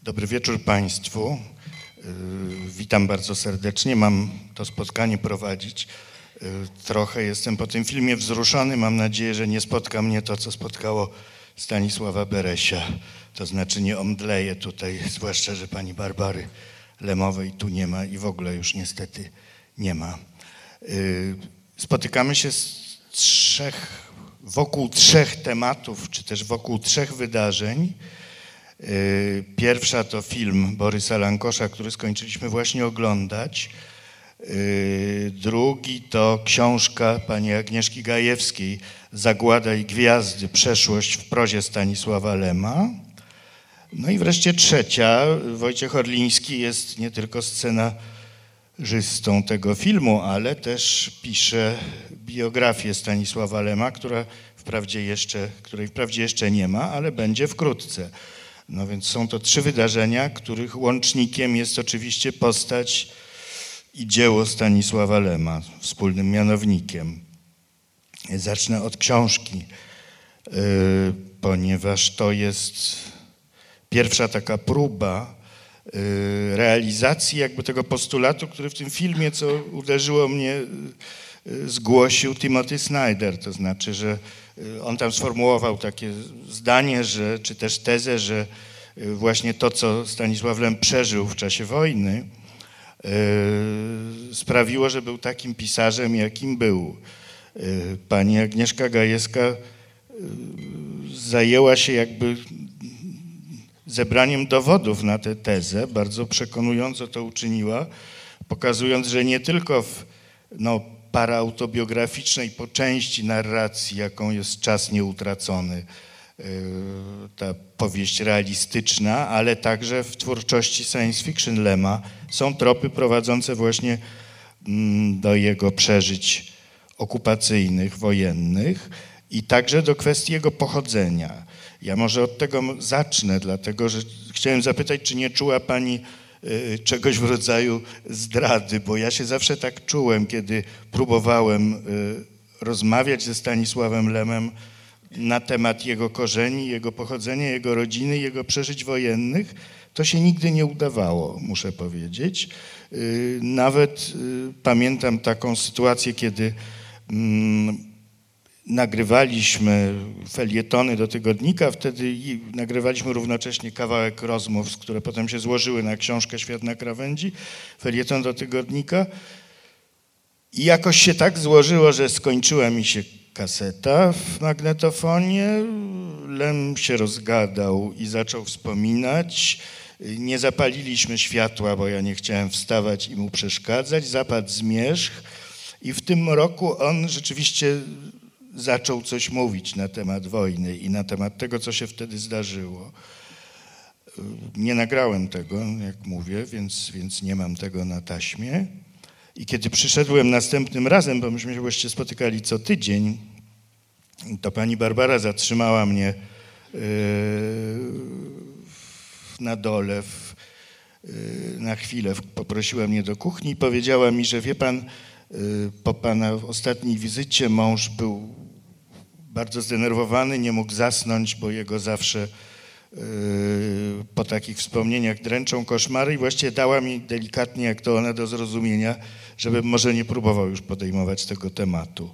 Dobry wieczór Państwu. Witam bardzo serdecznie. Mam to spotkanie prowadzić. Trochę jestem po tym filmie wzruszony. Mam nadzieję, że nie spotka mnie to, co spotkało Stanisława Beresia. To znaczy nie omdleję tutaj, zwłaszcza, że pani Barbary Lemowej tu nie ma i w ogóle już niestety nie ma. Spotykamy się wokół trzech tematów, czy też wokół trzech wydarzeń. Pierwsza to film Borysa Lankosza, który skończyliśmy właśnie oglądać. Drugi to książka pani Agnieszki Gajewskiej Zagłada i gwiazdy. Przeszłość w prozie Stanisława Lema. No i wreszcie trzecia. Wojciech Orliński jest nie tylko scenarzystą tego filmu, ale też pisze biografię Stanisława Lema, której wprawdzie jeszcze nie ma, ale będzie wkrótce. No więc są to trzy wydarzenia, których łącznikiem jest oczywiście postać i dzieło Stanisława Lema, wspólnym mianownikiem. Zacznę od książki, ponieważ to jest pierwsza taka próba realizacji jakby tego postulatu, który w tym filmie, co uderzyło mnie, zgłosił Timothy Snyder. To znaczy, że on tam sformułował takie zdanie, czy też tezę, że właśnie to, co Stanisław Lem przeżył w czasie wojny, sprawiło, że był takim pisarzem, jakim był. Pani Agnieszka Gajewska zajęła się jakby zebraniem dowodów na tę tezę, bardzo przekonująco to uczyniła, pokazując, że nie tylko w parautobiograficznej po części narracji, jaką jest Czas nieutracony, ta powieść realistyczna, ale także w twórczości science fiction Lema są tropy prowadzące właśnie do jego przeżyć okupacyjnych, wojennych i także do kwestii jego pochodzenia. Ja może od tego zacznę, dlatego że chciałem zapytać, czy nie czuła pani czegoś w rodzaju zdrady, bo ja się zawsze tak czułem, kiedy próbowałem rozmawiać ze Stanisławem Lemem na temat jego korzeni, jego pochodzenia, jego rodziny, jego przeżyć wojennych. To się nigdy nie udawało, muszę powiedzieć. Nawet pamiętam taką sytuację, kiedy nagrywaliśmy felietony do tygodnika, wtedy nagrywaliśmy równocześnie kawałek rozmów, które potem się złożyły na książkę Świat na krawędzi, felieton do tygodnika. I jakoś się tak złożyło, że skończyła mi się kaseta w magnetofonie. Lem się rozgadał i zaczął wspominać. Nie zapaliliśmy światła, bo ja nie chciałem wstawać i mu przeszkadzać. Zapadł zmierzch i w tym roku on rzeczywiście zaczął coś mówić na temat wojny i na temat tego, co się wtedy zdarzyło. Nie nagrałem tego, jak mówię, więc nie mam tego na taśmie. I kiedy przyszedłem następnym razem, bo myśmy się właściwie spotykali co tydzień, to pani Barbara zatrzymała mnie na dole na chwilę. Poprosiła mnie do kuchni i powiedziała mi, że wie pan, po pana ostatniej wizycie mąż był bardzo zdenerwowany, nie mógł zasnąć, bo jego zawsze po takich wspomnieniach dręczą koszmary i właściwie dała mi delikatnie, jak to ona, do zrozumienia, żebym może nie próbował już podejmować tego tematu.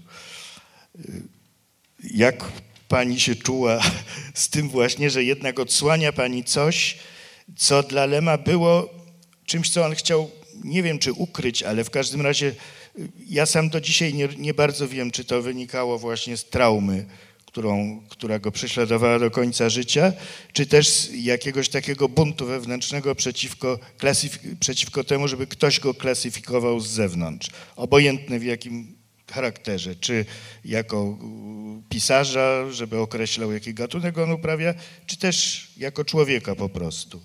Jak pani się czuła z tym właśnie, że jednak odsłania pani coś, co dla Lema było czymś, co on chciał, nie wiem czy ukryć, ale w każdym razie ja sam do dzisiaj nie bardzo wiem, czy to wynikało właśnie z traumy, która go prześladowała do końca życia, czy też z jakiegoś takiego buntu wewnętrznego przeciwko temu, żeby ktoś go klasyfikował z zewnątrz. Obojętny w jakim charakterze, czy jako pisarza, żeby określał, jaki gatunek on uprawia, czy też jako człowieka po prostu.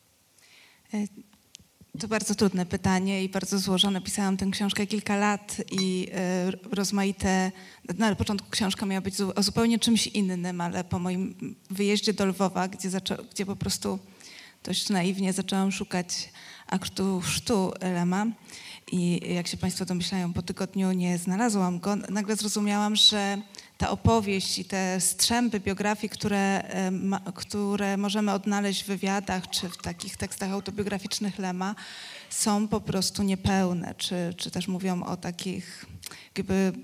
To bardzo trudne pytanie i bardzo złożone. Pisałam tę książkę kilka lat i rozmaite... Na początku książka miała być o zupełnie czymś innym, ale po moim wyjeździe do Lwowa, gdzie po prostu dość naiwnie zaczęłam szukać aktu chrztu Lema, I jak się Państwo domyślają, po tygodniu nie znalazłam go. Nagle zrozumiałam, że ta opowieść i te strzępy biografii, które możemy odnaleźć w wywiadach czy w takich tekstach autobiograficznych Lema, są po prostu niepełne, czy też mówią o takich, jakby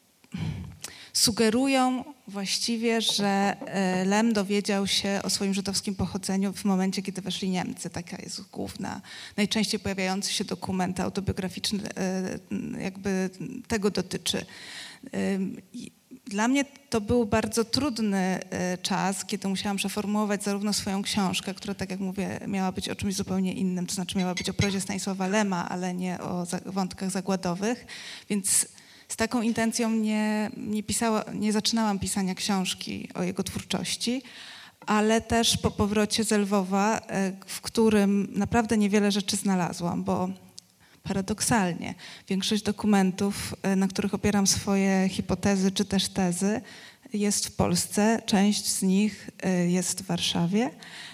sugerują właściwie, że Lem dowiedział się o swoim żydowskim pochodzeniu w momencie, kiedy weszli Niemcy. Taka jest główna, najczęściej pojawiający się dokument autobiograficzny, jakby tego dotyczy. Dla mnie to był bardzo trudny czas, kiedy musiałam przeformułować zarówno swoją książkę, która, tak jak mówię, miała być o czymś zupełnie innym, to znaczy miała być o prozie Stanisława Lema, ale nie o wątkach zagładowych, więc z taką intencją nie zaczynałam pisania książki o jego twórczości, ale też po powrocie z Lwowa, w którym naprawdę niewiele rzeczy znalazłam, bo paradoksalnie większość dokumentów, na których opieram swoje hipotezy czy też tezy, jest w Polsce, część z nich jest w Warszawie,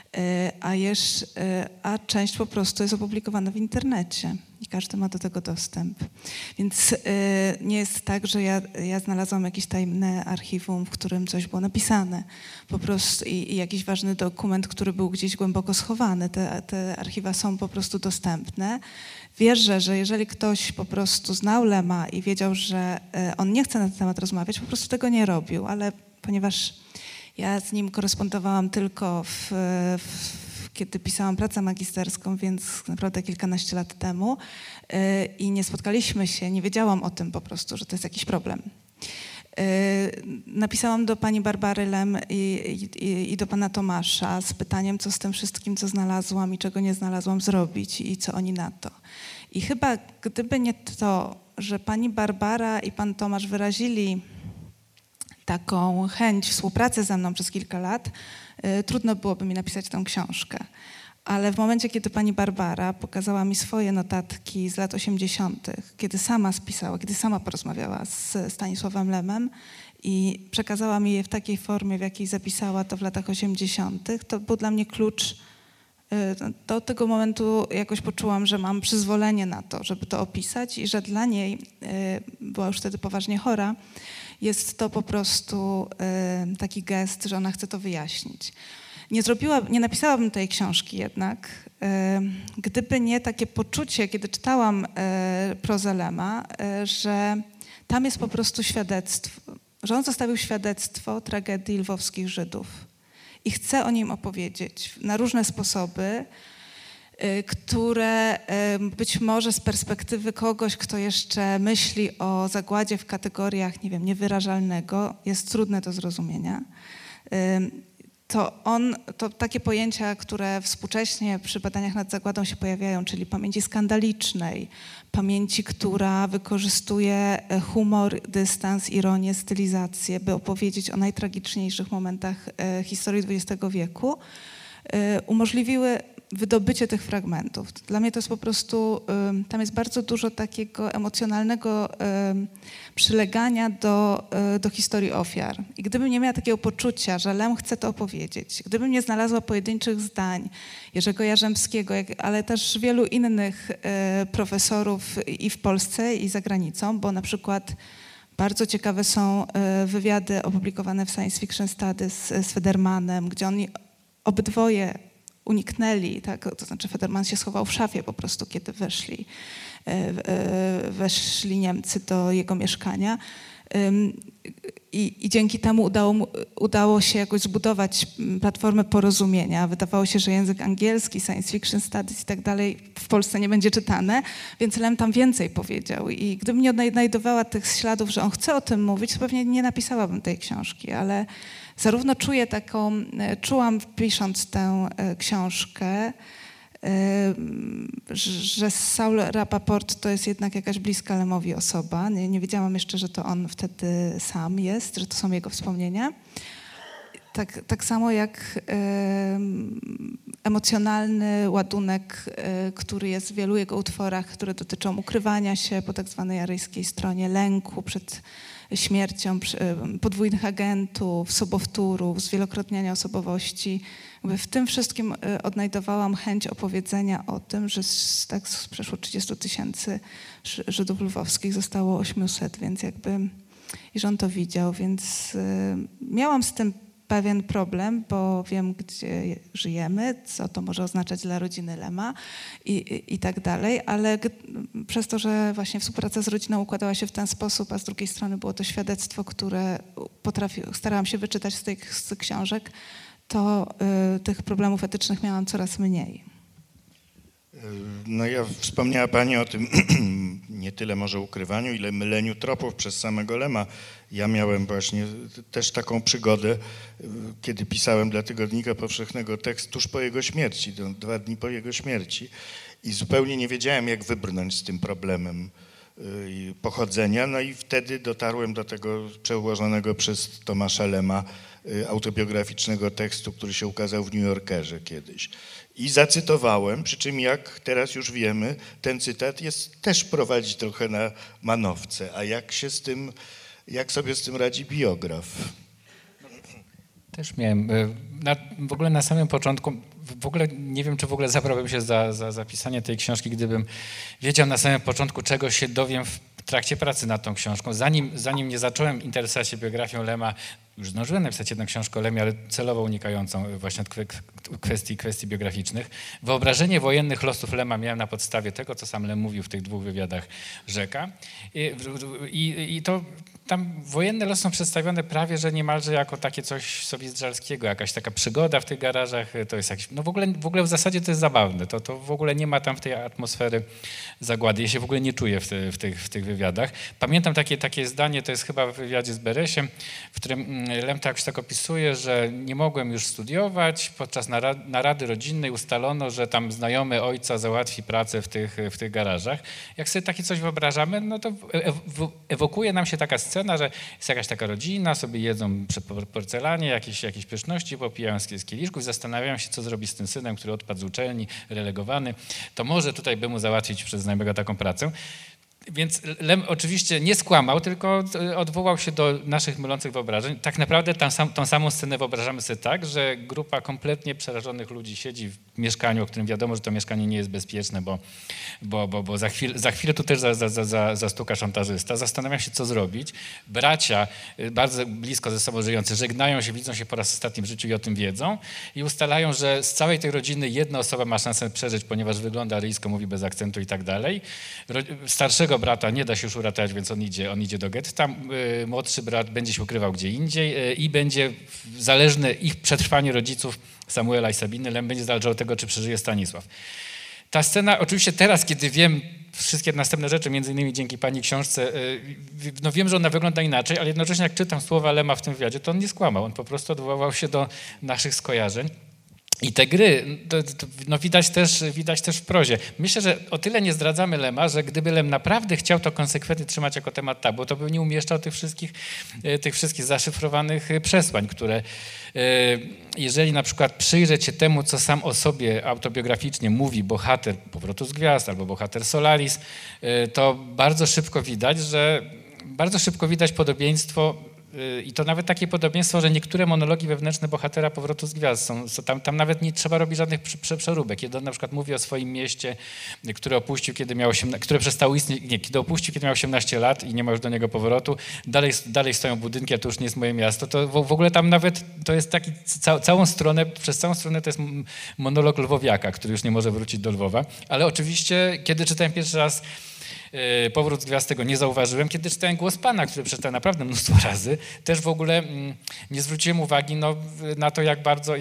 a część po prostu jest opublikowana w internecie i każdy ma do tego dostęp. Więc nie jest tak, że ja znalazłam jakieś tajemne archiwum, w którym coś było napisane. Po prostu i jakiś ważny dokument, który był gdzieś głęboko schowany. Te archiwa są po prostu dostępne. Wierzę, że jeżeli ktoś po prostu znał Lema i wiedział, że on nie chce na ten temat rozmawiać, po prostu tego nie robił, ale ponieważ ja z nim korespondowałam tylko kiedy pisałam pracę magisterską, więc naprawdę kilkanaście lat temu i nie spotkaliśmy się, nie wiedziałam o tym po prostu, że to jest jakiś problem. Napisałam do pani Barbary Lem i do pana Tomasza z pytaniem, co z tym wszystkim, co znalazłam i czego nie znalazłam, zrobić i co oni na to. I chyba gdyby nie to, że pani Barbara i pan Tomasz wyrazili taką chęć współpracy ze mną przez kilka lat, trudno byłoby mi napisać tę książkę. Ale w momencie, kiedy pani Barbara pokazała mi swoje notatki z lat 80., kiedy sama spisała, kiedy sama porozmawiała z Stanisławem Lemem i przekazała mi je w takiej formie, w jakiej zapisała to w latach 80., to był dla mnie klucz. Do tego momentu jakoś poczułam, że mam przyzwolenie na to, żeby to opisać i że dla niej, była już wtedy poważnie chora, jest to po prostu taki gest, że ona chce to wyjaśnić. Nie napisałabym tej książki jednak, gdyby nie takie poczucie, kiedy czytałam prozę Lema, że tam jest po prostu świadectwo, że on zostawił świadectwo tragedii lwowskich Żydów i chce o nim opowiedzieć na różne sposoby, które być może z perspektywy kogoś, kto jeszcze myśli o zagładzie w kategoriach, nie wiem, niewyrażalnego, jest trudne do zrozumienia. To takie pojęcia, które współcześnie przy badaniach nad zagładą się pojawiają, czyli pamięci skandalicznej, pamięci, która wykorzystuje humor, dystans, ironię, stylizację, by opowiedzieć o najtragiczniejszych momentach historii XX wieku, umożliwiły wydobycie tych fragmentów. Dla mnie to jest po prostu, tam jest bardzo dużo takiego emocjonalnego przylegania do historii ofiar. I gdybym nie miała takiego poczucia, że Lem chce to opowiedzieć, gdybym nie znalazła pojedynczych zdań Jerzego Jarzębskiego, ale też wielu innych profesorów i w Polsce, i za granicą, bo na przykład bardzo ciekawe są wywiady opublikowane w Science Fiction Studies z Federmanem, gdzie oni obydwoje uniknęli, tak? To znaczy Federman się schował w szafie po prostu, kiedy weszli Niemcy do jego mieszkania i dzięki temu udało się jakoś zbudować platformę porozumienia. Wydawało się, że język angielski, science fiction studies i tak dalej w Polsce nie będzie czytane, więc Lem tam więcej powiedział i gdybym nie odnajdowała tych śladów, że on chce o tym mówić, to pewnie nie napisałabym tej książki, ale zarówno czułam pisząc tę książkę, że Saul Rapaport to jest jednak jakaś bliska Lemowi osoba. Nie wiedziałam jeszcze, że to on wtedy sam jest, że to są jego wspomnienia. Tak samo jak emocjonalny ładunek, który jest w wielu jego utworach, które dotyczą ukrywania się po tak zwanej aryjskiej stronie, lęku przed śmiercią, podwójnych agentów, sobowtórów, zwielokrotniania osobowości. W tym wszystkim odnajdowałam chęć opowiedzenia o tym, że tak z przeszło 30 000 Żydów lwowskich zostało 800, więc i że on to widział, więc miałam z tym pewien problem, bo wiem, gdzie żyjemy, co to może oznaczać dla rodziny Lema i tak dalej, ale przez to, że właśnie współpraca z rodziną układała się w ten sposób, a z drugiej strony było to świadectwo, które starałam się wyczytać z tych książek, to tych problemów etycznych miałam coraz mniej. No wspomniała Pani o tym nie tyle może ukrywaniu, ile myleniu tropów przez samego Lema. Ja miałem właśnie też taką przygodę, kiedy pisałem dla Tygodnika Powszechnego tekst tuż po jego śmierci, 2 dni po jego śmierci i zupełnie nie wiedziałem, jak wybrnąć z tym problemem pochodzenia. No i wtedy dotarłem do tego przełożonego przez Tomasza Lema autobiograficznego tekstu, który się ukazał w New Yorkerze kiedyś. I zacytowałem, przy czym jak teraz już wiemy, ten cytat też prowadzi trochę na manowce. A jak sobie z tym radzi biograf? Też miałem. W ogóle na samym początku, w ogóle nie wiem, czy w ogóle zabrałbym się za zapisanie tej książki, gdybym wiedział na samym początku, czego się dowiem w trakcie pracy nad tą książką. Zanim nie zacząłem interesować się biografią Lema, już zdążyłem napisać jedną książkę o Lemie, ale celowo unikającą właśnie kwestii biograficznych. Wyobrażenie wojennych losów Lema miałem na podstawie tego, co sam Lem mówił w tych 2 wywiadach Rzeka. I to tam wojenne losy są przedstawione prawie, że niemalże jako takie coś sobie zdrzalskiego, jakaś taka przygoda w tych garażach, to jest jakiś, no w ogóle w zasadzie to jest zabawne, to w ogóle nie ma tam w tej atmosfery zagłady, ja się w ogóle nie czuję w tych wywiadach. Pamiętam takie zdanie, to jest chyba w wywiadzie z Beresiem, w którym Lem tak opisuje, że nie mogłem już studiować, podczas narady rodzinnej ustalono, że tam znajomy ojca załatwi pracę w tych garażach. Jak sobie takie coś wyobrażamy, no to ewokuje nam się taka scena, że jest jakaś taka rodzina, sobie jedzą przy porcelanie jakieś pyszności, popijają z kieliszków, zastanawiają się, co zrobić z tym synem, który odpadł z uczelni, relegowany, to może tutaj by mu załatwić przez znajomego taką pracę. Więc Lem oczywiście nie skłamał, tylko odwołał się do naszych mylących wyobrażeń. Tak naprawdę tą samą scenę wyobrażamy sobie tak, że grupa kompletnie przerażonych ludzi siedzi w mieszkaniu, o którym wiadomo, że to mieszkanie nie jest bezpieczne, bo za chwilę tu też zastuka szantażysta. Zastanawiają się, co zrobić. Bracia, bardzo blisko ze sobą żyjący, żegnają się, widzą się po raz ostatni w życiu i o tym wiedzą i ustalają, że z całej tej rodziny jedna osoba ma szansę przeżyć, ponieważ wygląda aryjsko, mówi bez akcentu i tak dalej. Starszego brata nie da się już uratować, więc on idzie do getta. Młodszy brat będzie się ukrywał gdzie indziej i będzie zależne ich przetrwanie rodziców Samuela i Sabiny Lem będzie zależało od tego, czy przeżyje Stanisław. Ta scena, oczywiście teraz, kiedy wiem wszystkie następne rzeczy, między innymi dzięki pani książce, no wiem, że ona wygląda inaczej, ale jednocześnie jak czytam słowa Lema w tym wywiadzie, to on nie skłamał. On po prostu odwoływał się do naszych skojarzeń. I te gry no widać też w prozie. Myślę, że o tyle nie zdradzamy Lema, że gdyby Lem naprawdę chciał to konsekwentnie trzymać jako temat tabu, to by nie umieszczał tych wszystkich zaszyfrowanych przesłań, które jeżeli na przykład przyjrzeć się temu, co sam o sobie autobiograficznie mówi bohater Powrotu z Gwiazd albo bohater Solaris, to bardzo szybko widać podobieństwo. I to nawet takie podobieństwo, że niektóre monologi wewnętrzne bohatera Powrotu z Gwiazd są tam nawet nie trzeba robić żadnych przeróbek. Kiedy on na przykład mówi o swoim mieście, które opuścił, które przestało istnieć, kiedy opuścił, kiedy miał 18 lat i nie ma już do niego powrotu, dalej stoją budynki, a to już nie jest moje miasto. To w ogóle tam nawet to jest taki przez całą stronę to jest monolog lwowiaka, który już nie może wrócić do Lwowa. Ale oczywiście, kiedy czytałem pierwszy raz Powrót z Gwiazd, tego nie zauważyłem. Kiedy czytałem Głos Pana, który przeczytałem naprawdę mnóstwo razy, też w ogóle nie zwróciłem uwagi na to,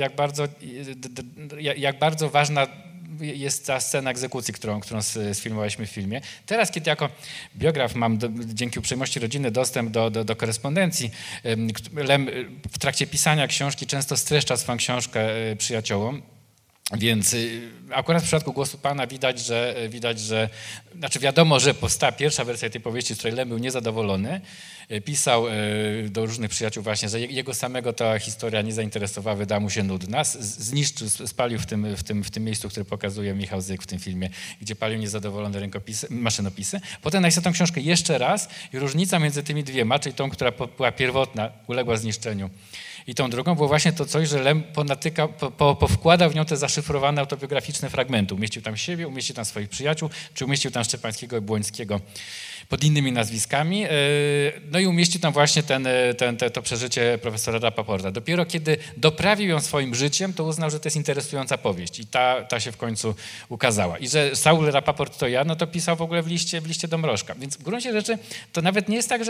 jak bardzo ważna jest ta scena egzekucji, którą sfilmowaliśmy w filmie. Teraz, kiedy jako biograf mam dzięki uprzejmości rodziny dostęp do korespondencji, Lem w trakcie pisania książki często streszcza swoją książkę przyjaciołom. Więc akurat w przypadku Głosu Pana widać, że znaczy wiadomo, że powstała pierwsza wersja tej powieści, z której Lem był niezadowolony. Pisał do różnych przyjaciół właśnie, że jego samego ta historia nie zainteresowała, wydała mu się nudna. Zniszczył, spalił w tym miejscu, które pokazuje Michał Zyk w tym filmie, gdzie palił niezadowolone maszynopisy. Potem napisał tą książkę jeszcze raz i różnica między tymi dwiema, czyli tą, która była pierwotna, uległa zniszczeniu, i tą drugą było właśnie to coś, że Lem powkładał w nią te zaszyfrowane autobiograficzne fragmenty. Umieścił tam siebie, umieścił tam swoich przyjaciół, czy umieścił tam Szczepańskiego i Błońskiego pod innymi nazwiskami. No i umieścił tam właśnie to przeżycie profesora Rapaporta. Dopiero kiedy doprawił ją swoim życiem, to uznał, że to jest interesująca powieść i ta się w końcu ukazała. I że Saul Rapaport to ja, no to pisał w ogóle w liście do Mrożka. Więc w gruncie rzeczy to nawet nie jest tak, że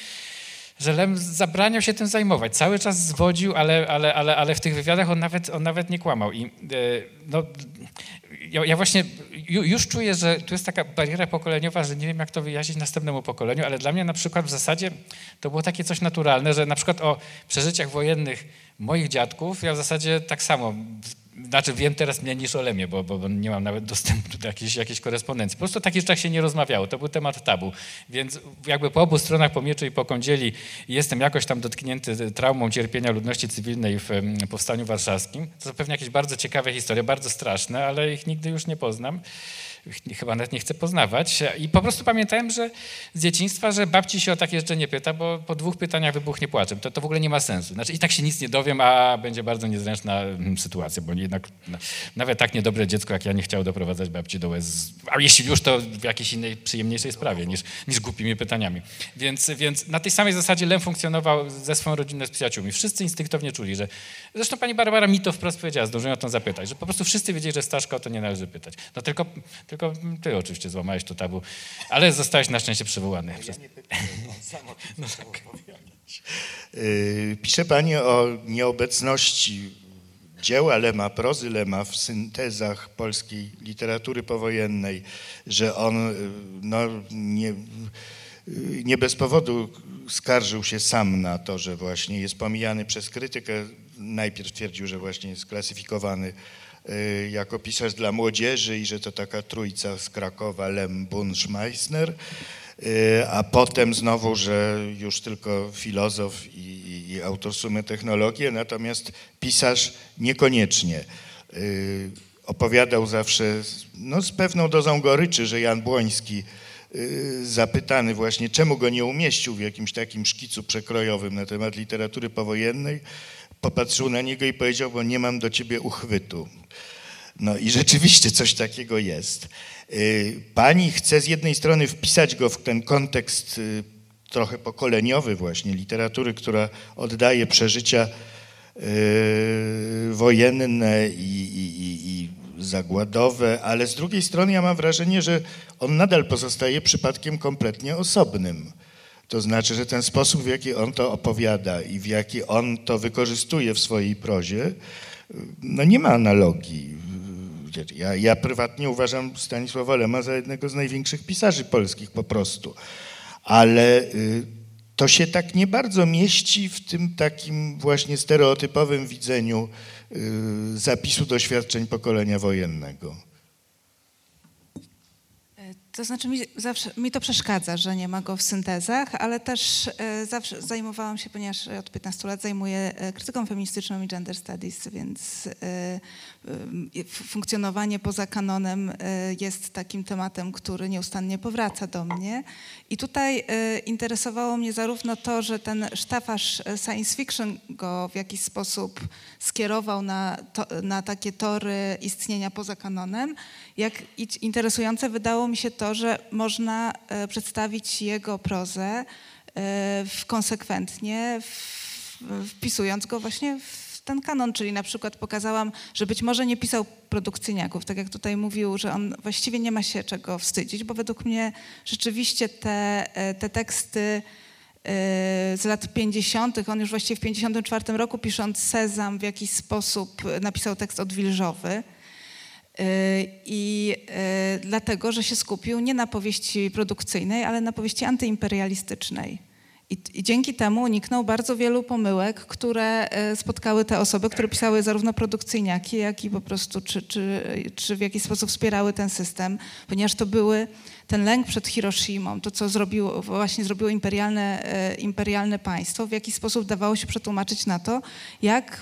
Lem zabraniał się tym zajmować. Cały czas zwodził, ale w tych wywiadach on nawet nie kłamał. I no, ja właśnie już czuję, że tu jest taka bariera pokoleniowa, że nie wiem, jak to wyjaśnić następnemu pokoleniu, ale dla mnie na przykład w zasadzie to było takie coś naturalne, że na przykład o przeżyciach wojennych moich dziadków ja w zasadzie tak samo, znaczy wiem teraz mniej niż o Lemie, bo nie mam nawet dostępu do jakiejś korespondencji. Po prostu o takich rzeczach się nie rozmawiało, to był temat tabu. Więc jakby po obu stronach, po mieczu i po kądzieli, jestem jakoś tam dotknięty traumą cierpienia ludności cywilnej w Powstaniu Warszawskim. To są pewnie jakieś bardzo ciekawe historie, bardzo straszne, ale ich nigdy już nie poznam. Chyba nawet nie chcę poznawać. I po prostu pamiętałem, że z dzieciństwa, że babci się o takie rzeczy nie pyta, bo po 2 pytaniach wybuchnie płaczem. To w ogóle nie ma sensu. Znaczy i tak się nic nie dowiem, a będzie bardzo niezręczna sytuacja, bo jednak nawet tak niedobre dziecko jak ja nie chciało doprowadzać babci do łez. A jeśli już, to w jakiejś innej, przyjemniejszej sprawie niż głupimi pytaniami. Więc na tej samej zasadzie Lem funkcjonował ze swoją rodziną, z przyjaciółmi. Wszyscy instynktownie czuli, że... Zresztą pani Barbara mi to wprost powiedziała, zdążyłem o to zapytać, że po prostu wszyscy wiedzieli, że Staszka o to nie należy pytać. No tylko ty oczywiście złamałeś to tabu, ale zostałeś na szczęście przywołany. Ja nie pytałem, on sam o tym zaczął opowiadać. Pisze pani o nieobecności dzieła Lema, prozy Lema w syntezach polskiej literatury powojennej, że on nie bez powodu skarżył się sam na to, że właśnie jest pomijany przez krytykę. Najpierw twierdził, że właśnie jest klasyfikowany jako pisarz dla młodzieży i że to taka trójca z Krakowa, Lem, Bunsch, Meissner, a potem znowu, że już tylko filozof i autor Sumy Technologie, natomiast pisarz niekoniecznie. Opowiadał zawsze z pewną dozą goryczy, że Jan Błoński, zapytany właśnie, czemu go nie umieścił w jakimś takim szkicu przekrojowym na temat literatury powojennej, popatrzył na niego i powiedział, bo nie mam do ciebie uchwytu. No i rzeczywiście coś takiego jest. Pani chce z jednej strony wpisać go w ten kontekst trochę pokoleniowy właśnie, literatury, która oddaje przeżycia wojenne i zagładowe, ale z drugiej strony ja mam wrażenie, że on nadal pozostaje przypadkiem kompletnie osobnym. To znaczy, że ten sposób, w jaki on to opowiada i w jaki on to wykorzystuje w swojej prozie, no nie ma analogii. Ja prywatnie uważam Stanisława Lema za jednego z największych pisarzy polskich po prostu, ale to się tak nie bardzo mieści w tym takim właśnie stereotypowym widzeniu zapisu doświadczeń pokolenia wojennego. To znaczy mi to przeszkadza, że nie ma go w syntezach, ale też zawsze zajmowałam się, ponieważ od 15 lat zajmuję krytyką feministyczną i gender studies, więc funkcjonowanie poza kanonem jest takim tematem, który nieustannie powraca do mnie. I tutaj interesowało mnie zarówno to, że ten sztafaż science fiction go w jakiś sposób skierował na takie tory istnienia poza kanonem, jak interesujące wydało mi się to, że można przedstawić jego prozę konsekwentnie, wpisując go właśnie w ten kanon, czyli na przykład pokazałam, że być może nie pisał produkcyjniaków, tak jak tutaj mówił, że on właściwie nie ma się czego wstydzić, bo według mnie rzeczywiście te teksty z lat 50., on już właściwie w 54 roku pisząc Sezam w jakiś sposób napisał tekst odwilżowy. I dlatego, że się skupił nie na powieści produkcyjnej, ale na powieści antyimperialistycznej. I dzięki temu uniknął bardzo wielu pomyłek, które spotkały te osoby, które pisały zarówno produkcyjniaki, jak i po prostu czy w jakiś sposób wspierały ten system, ponieważ to były ten lęk przed Hiroshimą, to co zrobiło imperialne państwo, w jakiś sposób dawało się przetłumaczyć na to, jak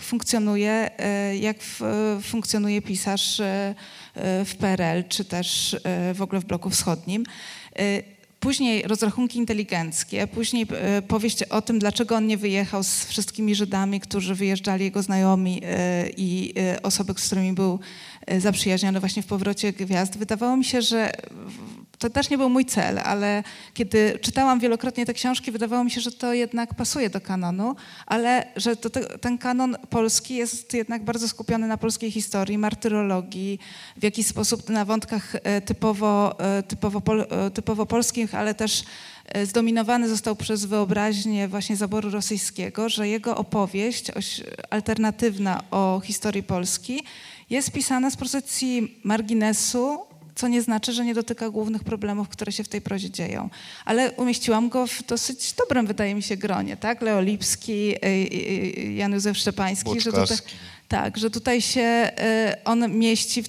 funkcjonuje pisarz w PRL, czy też w ogóle w bloku wschodnim. Później rozrachunki inteligenckie, później powieść o tym, dlaczego on nie wyjechał z wszystkimi Żydami, którzy wyjeżdżali, jego znajomi i osoby, z którymi był zaprzyjaźniony właśnie w Powrocie Gwiazd. Wydawało mi się, że to też nie był mój cel, ale kiedy czytałam wielokrotnie te książki, wydawało mi się, że to jednak pasuje do kanonu, ale że ten kanon polski jest jednak bardzo skupiony na polskiej historii, martyrologii, w jakiś sposób na wątkach typowo polskich, ale też zdominowany został przez wyobraźnię właśnie zaboru rosyjskiego, że jego opowieść alternatywna o historii Polski jest pisana z pozycji marginesu, co nie znaczy, że nie dotyka głównych problemów, które się w tej prozie dzieją. Ale umieściłam go w dosyć dobrym, wydaje mi się, gronie, tak? Leo Lipski, Jan Józef Szczepański, że tutaj się on mieści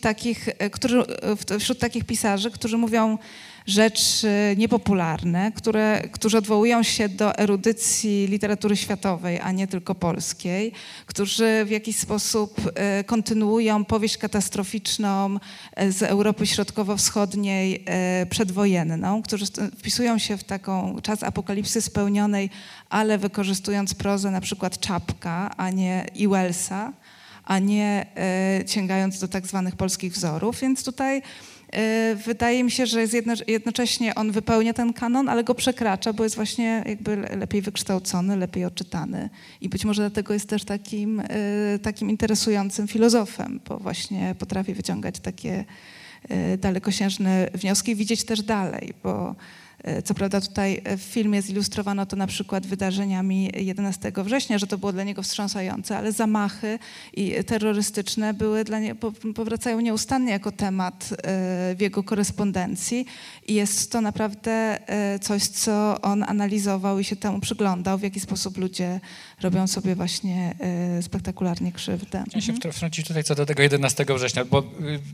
wśród takich pisarzy, którzy mówią rzeczy niepopularne, którzy odwołują się do erudycji literatury światowej, a nie tylko polskiej, którzy w jakiś sposób kontynuują powieść katastroficzną z Europy Środkowo-Wschodniej przedwojenną, którzy wpisują się w taką czas apokalipsy spełnionej, ale wykorzystując prozę na przykład Czapka, a nie i Wellsa, a nie sięgając do tak zwanych polskich wzorów, więc tutaj wydaje mi się, że jest jednocześnie on wypełnia ten kanon, ale go przekracza, bo jest właśnie jakby lepiej wykształcony, lepiej odczytany i być może dlatego jest też takim interesującym filozofem, bo właśnie potrafi wyciągać takie dalekosiężne wnioski i widzieć też dalej, bo co prawda tutaj w filmie zilustrowano to na przykład wydarzeniami 11 września, że to było dla niego wstrząsające, ale zamachy terrorystyczne powracają nieustannie jako temat w jego korespondencji i jest to naprawdę coś, co on analizował i się temu przyglądał, w jaki sposób ludzie robią sobie właśnie spektakularnie krzywdę. Ja się wtrącić tutaj co do tego 11 września, bo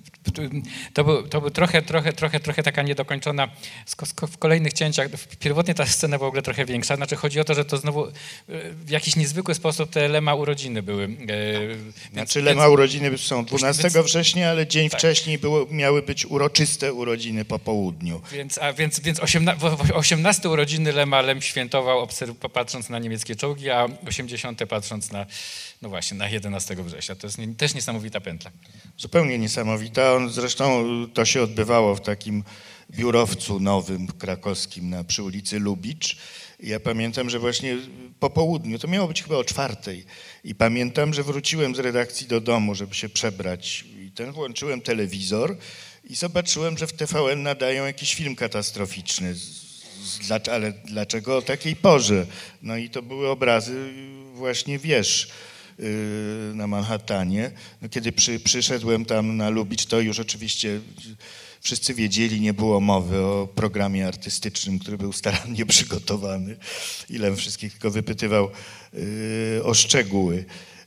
to był trochę taka niedokończona w kolejnych cięciach. Pierwotnie ta scena była w ogóle trochę większa. Znaczy chodzi o to, że to znowu w jakiś niezwykły sposób te Lema urodziny były. Lema urodziny są 12 września, ale dzień wcześniej miały być uroczyste urodziny po południu. Więc 18 urodziny Lem świętował patrząc na niemieckie czołgi, a 80 patrząc na 11 września. To jest też niesamowita pętla. Zupełnie niesamowita. Zresztą to się odbywało w takim biurowcu nowym, krakowskim przy ulicy Lubicz. Ja pamiętam, że właśnie po południu, to miało być chyba o 4:00 i pamiętam, że wróciłem z redakcji do domu, żeby się przebrać i włączyłem telewizor i zobaczyłem, że w TVN nadają jakiś film katastroficzny. Ale dlaczego o takiej porze? No i to były obrazy właśnie wież na Manhattanie. No, kiedy przyszedłem tam na Lubicz, to już oczywiście wszyscy wiedzieli, nie było mowy o programie artystycznym, który był starannie przygotowany. Lem wszystkich tylko wypytywał o szczegóły.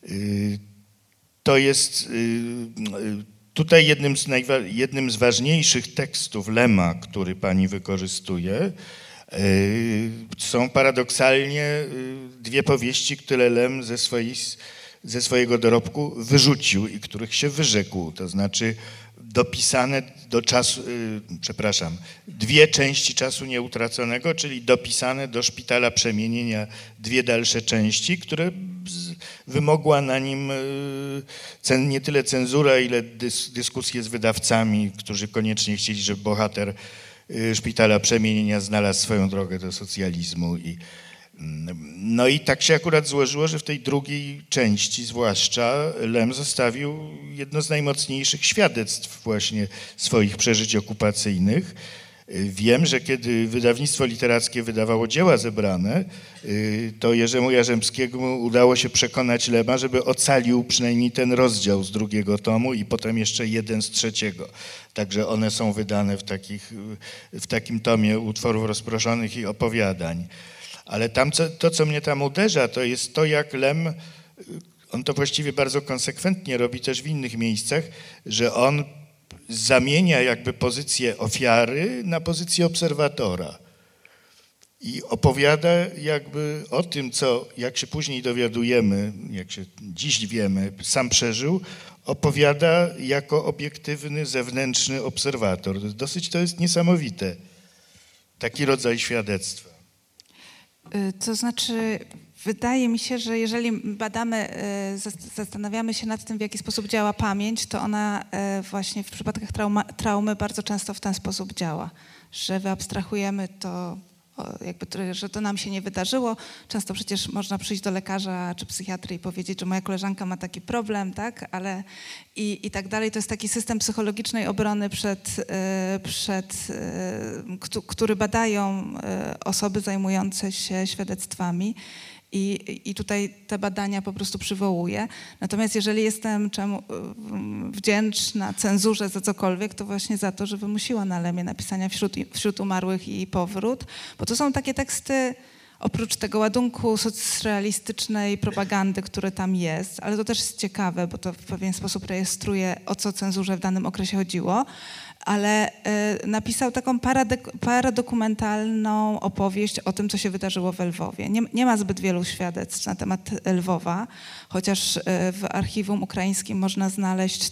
To jest tutaj jednym z ważniejszych tekstów Lema, który pani wykorzystuje, są paradoksalnie dwie powieści, które Lem ze swojego dorobku wyrzucił i których się wyrzekł, to znaczy dopisane do czasu, dwie części Czasu Nieutraconego, czyli dopisane do Szpitala Przemienienia dwie dalsze części, które wymogła na nim nie tyle cenzura, ile dyskusje z wydawcami, którzy koniecznie chcieli, żeby bohater Szpitala Przemienienia znalazł swoją drogę do socjalizmu. No i tak się akurat złożyło, że w tej drugiej części zwłaszcza Lem zostawił jedno z najmocniejszych świadectw właśnie swoich przeżyć okupacyjnych. Wiem, że kiedy wydawnictwo literackie wydawało dzieła zebrane, to Jerzemu Jarzębskiemu udało się przekonać Lema, żeby ocalił przynajmniej ten rozdział z drugiego tomu i potem jeszcze jeden z trzeciego. Także one są wydane w takim tomie utworów rozproszonych i opowiadań. Ale to, co mnie tam uderza, to jest to, jak Lem, on to właściwie bardzo konsekwentnie robi też w innych miejscach, że on zamienia jakby pozycję ofiary na pozycję obserwatora. I opowiada jakby o tym, co, jak się później dowiadujemy, jak się dziś wiemy, sam przeżył, opowiada jako obiektywny, zewnętrzny obserwator. Dosyć to jest niesamowite, taki rodzaj świadectwa. To znaczy, wydaje mi się, że jeżeli badamy, zastanawiamy się nad tym, w jaki sposób działa pamięć, to ona właśnie w przypadkach traumy bardzo często w ten sposób działa, że wyabstrahujemy to, jakby, że to nam się nie wydarzyło. Często przecież można przyjść do lekarza czy psychiatry i powiedzieć, że moja koleżanka ma taki problem, tak, ale i tak dalej. To jest taki system psychologicznej obrony który badają osoby zajmujące się świadectwami. I tutaj te badania po prostu przywołuję. Natomiast jeżeli jestem wdzięczna cenzurze za cokolwiek, to właśnie za to, że wymusiła na Lemie napisania Wśród umarłych i Powrót, bo to są takie teksty, oprócz tego ładunku socrealistycznej propagandy, który tam jest, ale to też jest ciekawe, bo to w pewien sposób rejestruje, o co cenzurze w danym okresie chodziło, ale napisał taką paradokumentalną opowieść o tym, co się wydarzyło w Lwowie. Nie ma zbyt wielu świadectw na temat Lwowa, chociaż w archiwum ukraińskim można znaleźć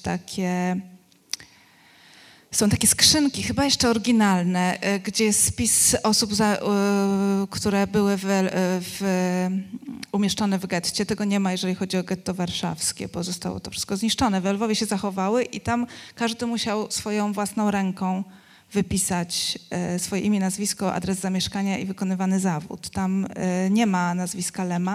są takie skrzynki, chyba jeszcze oryginalne, gdzie jest spis osób, które były umieszczone w getcie. Tego nie ma, jeżeli chodzi o getto warszawskie, bo zostało to wszystko zniszczone. W Lwowie się zachowały i tam każdy musiał swoją własną ręką wypisać swoje imię, nazwisko, adres zamieszkania i wykonywany zawód. Tam nie ma nazwiska Lema.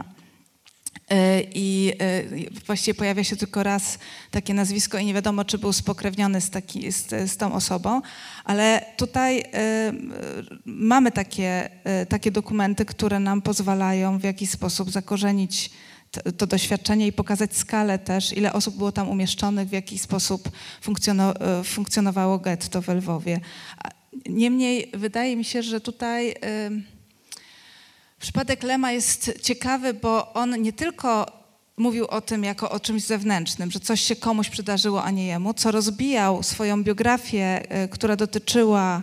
I właściwie pojawia się tylko raz takie nazwisko i nie wiadomo, czy był spokrewniony z tą osobą, ale tutaj mamy takie dokumenty, które nam pozwalają w jakiś sposób zakorzenić to doświadczenie i pokazać skalę też, ile osób było tam umieszczonych, w jaki sposób funkcjonowało getto w Lwowie. Niemniej wydaje mi się, że tutaj przypadek Lema jest ciekawy, bo on nie tylko mówił o tym jako o czymś zewnętrznym, że coś się komuś przydarzyło, a nie jemu, co rozbijał swoją biografię, która dotyczyła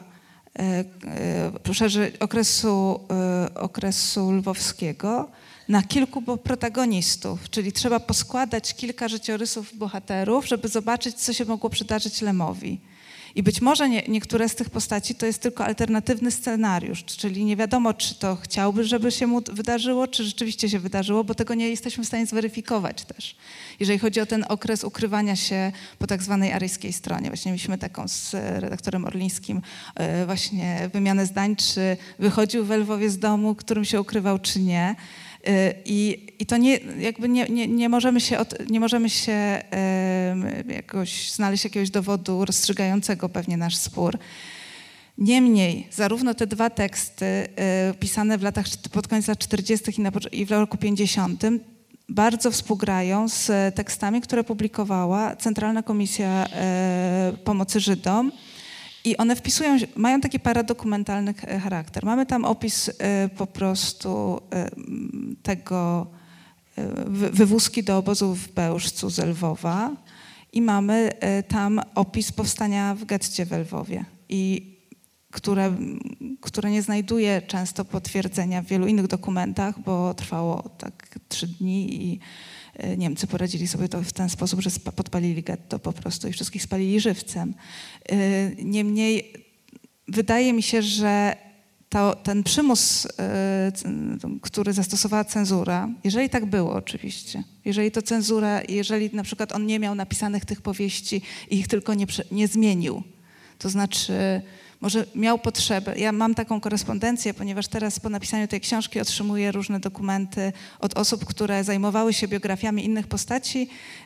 okresu lwowskiego, na kilku protagonistów, czyli trzeba poskładać kilka życiorysów bohaterów, żeby zobaczyć, co się mogło przydarzyć Lemowi. I być może niektóre z tych postaci to jest tylko alternatywny scenariusz, czyli nie wiadomo, czy to chciałby, żeby się mu wydarzyło, czy rzeczywiście się wydarzyło, bo tego nie jesteśmy w stanie zweryfikować też. Jeżeli chodzi o ten okres ukrywania się po tak zwanej aryjskiej stronie. Właśnie mieliśmy taką z redaktorem Orlińskim właśnie wymianę zdań, czy wychodził w Lwowie z domu, którym się ukrywał, czy nie. I to nie możemy się jakoś znaleźć jakiegoś dowodu rozstrzygającego pewnie nasz spór. Niemniej zarówno te dwa teksty pisane pod koniec lat 40. i w roku 50. bardzo współgrają z tekstami, które publikowała Centralna Komisja Pomocy Żydom. I one mają taki paradokumentalny charakter. Mamy tam opis po prostu tego wywózki do obozu w Bełżcu z Lwowa i mamy tam opis powstania w getcie w Lwowie, które nie znajduje często potwierdzenia w wielu innych dokumentach, bo trwało tak 3 dni i Niemcy poradzili sobie to w ten sposób, że podpalili getto po prostu i wszystkich spalili żywcem. Niemniej wydaje mi się, że ten przymus, który zastosowała cenzura, jeżeli tak było oczywiście, jeżeli na przykład on nie miał napisanych tych powieści i ich tylko nie zmienił, to znaczy może miał potrzebę. Ja mam taką korespondencję, ponieważ teraz po napisaniu tej książki otrzymuję różne dokumenty od osób, które zajmowały się biografiami innych postaci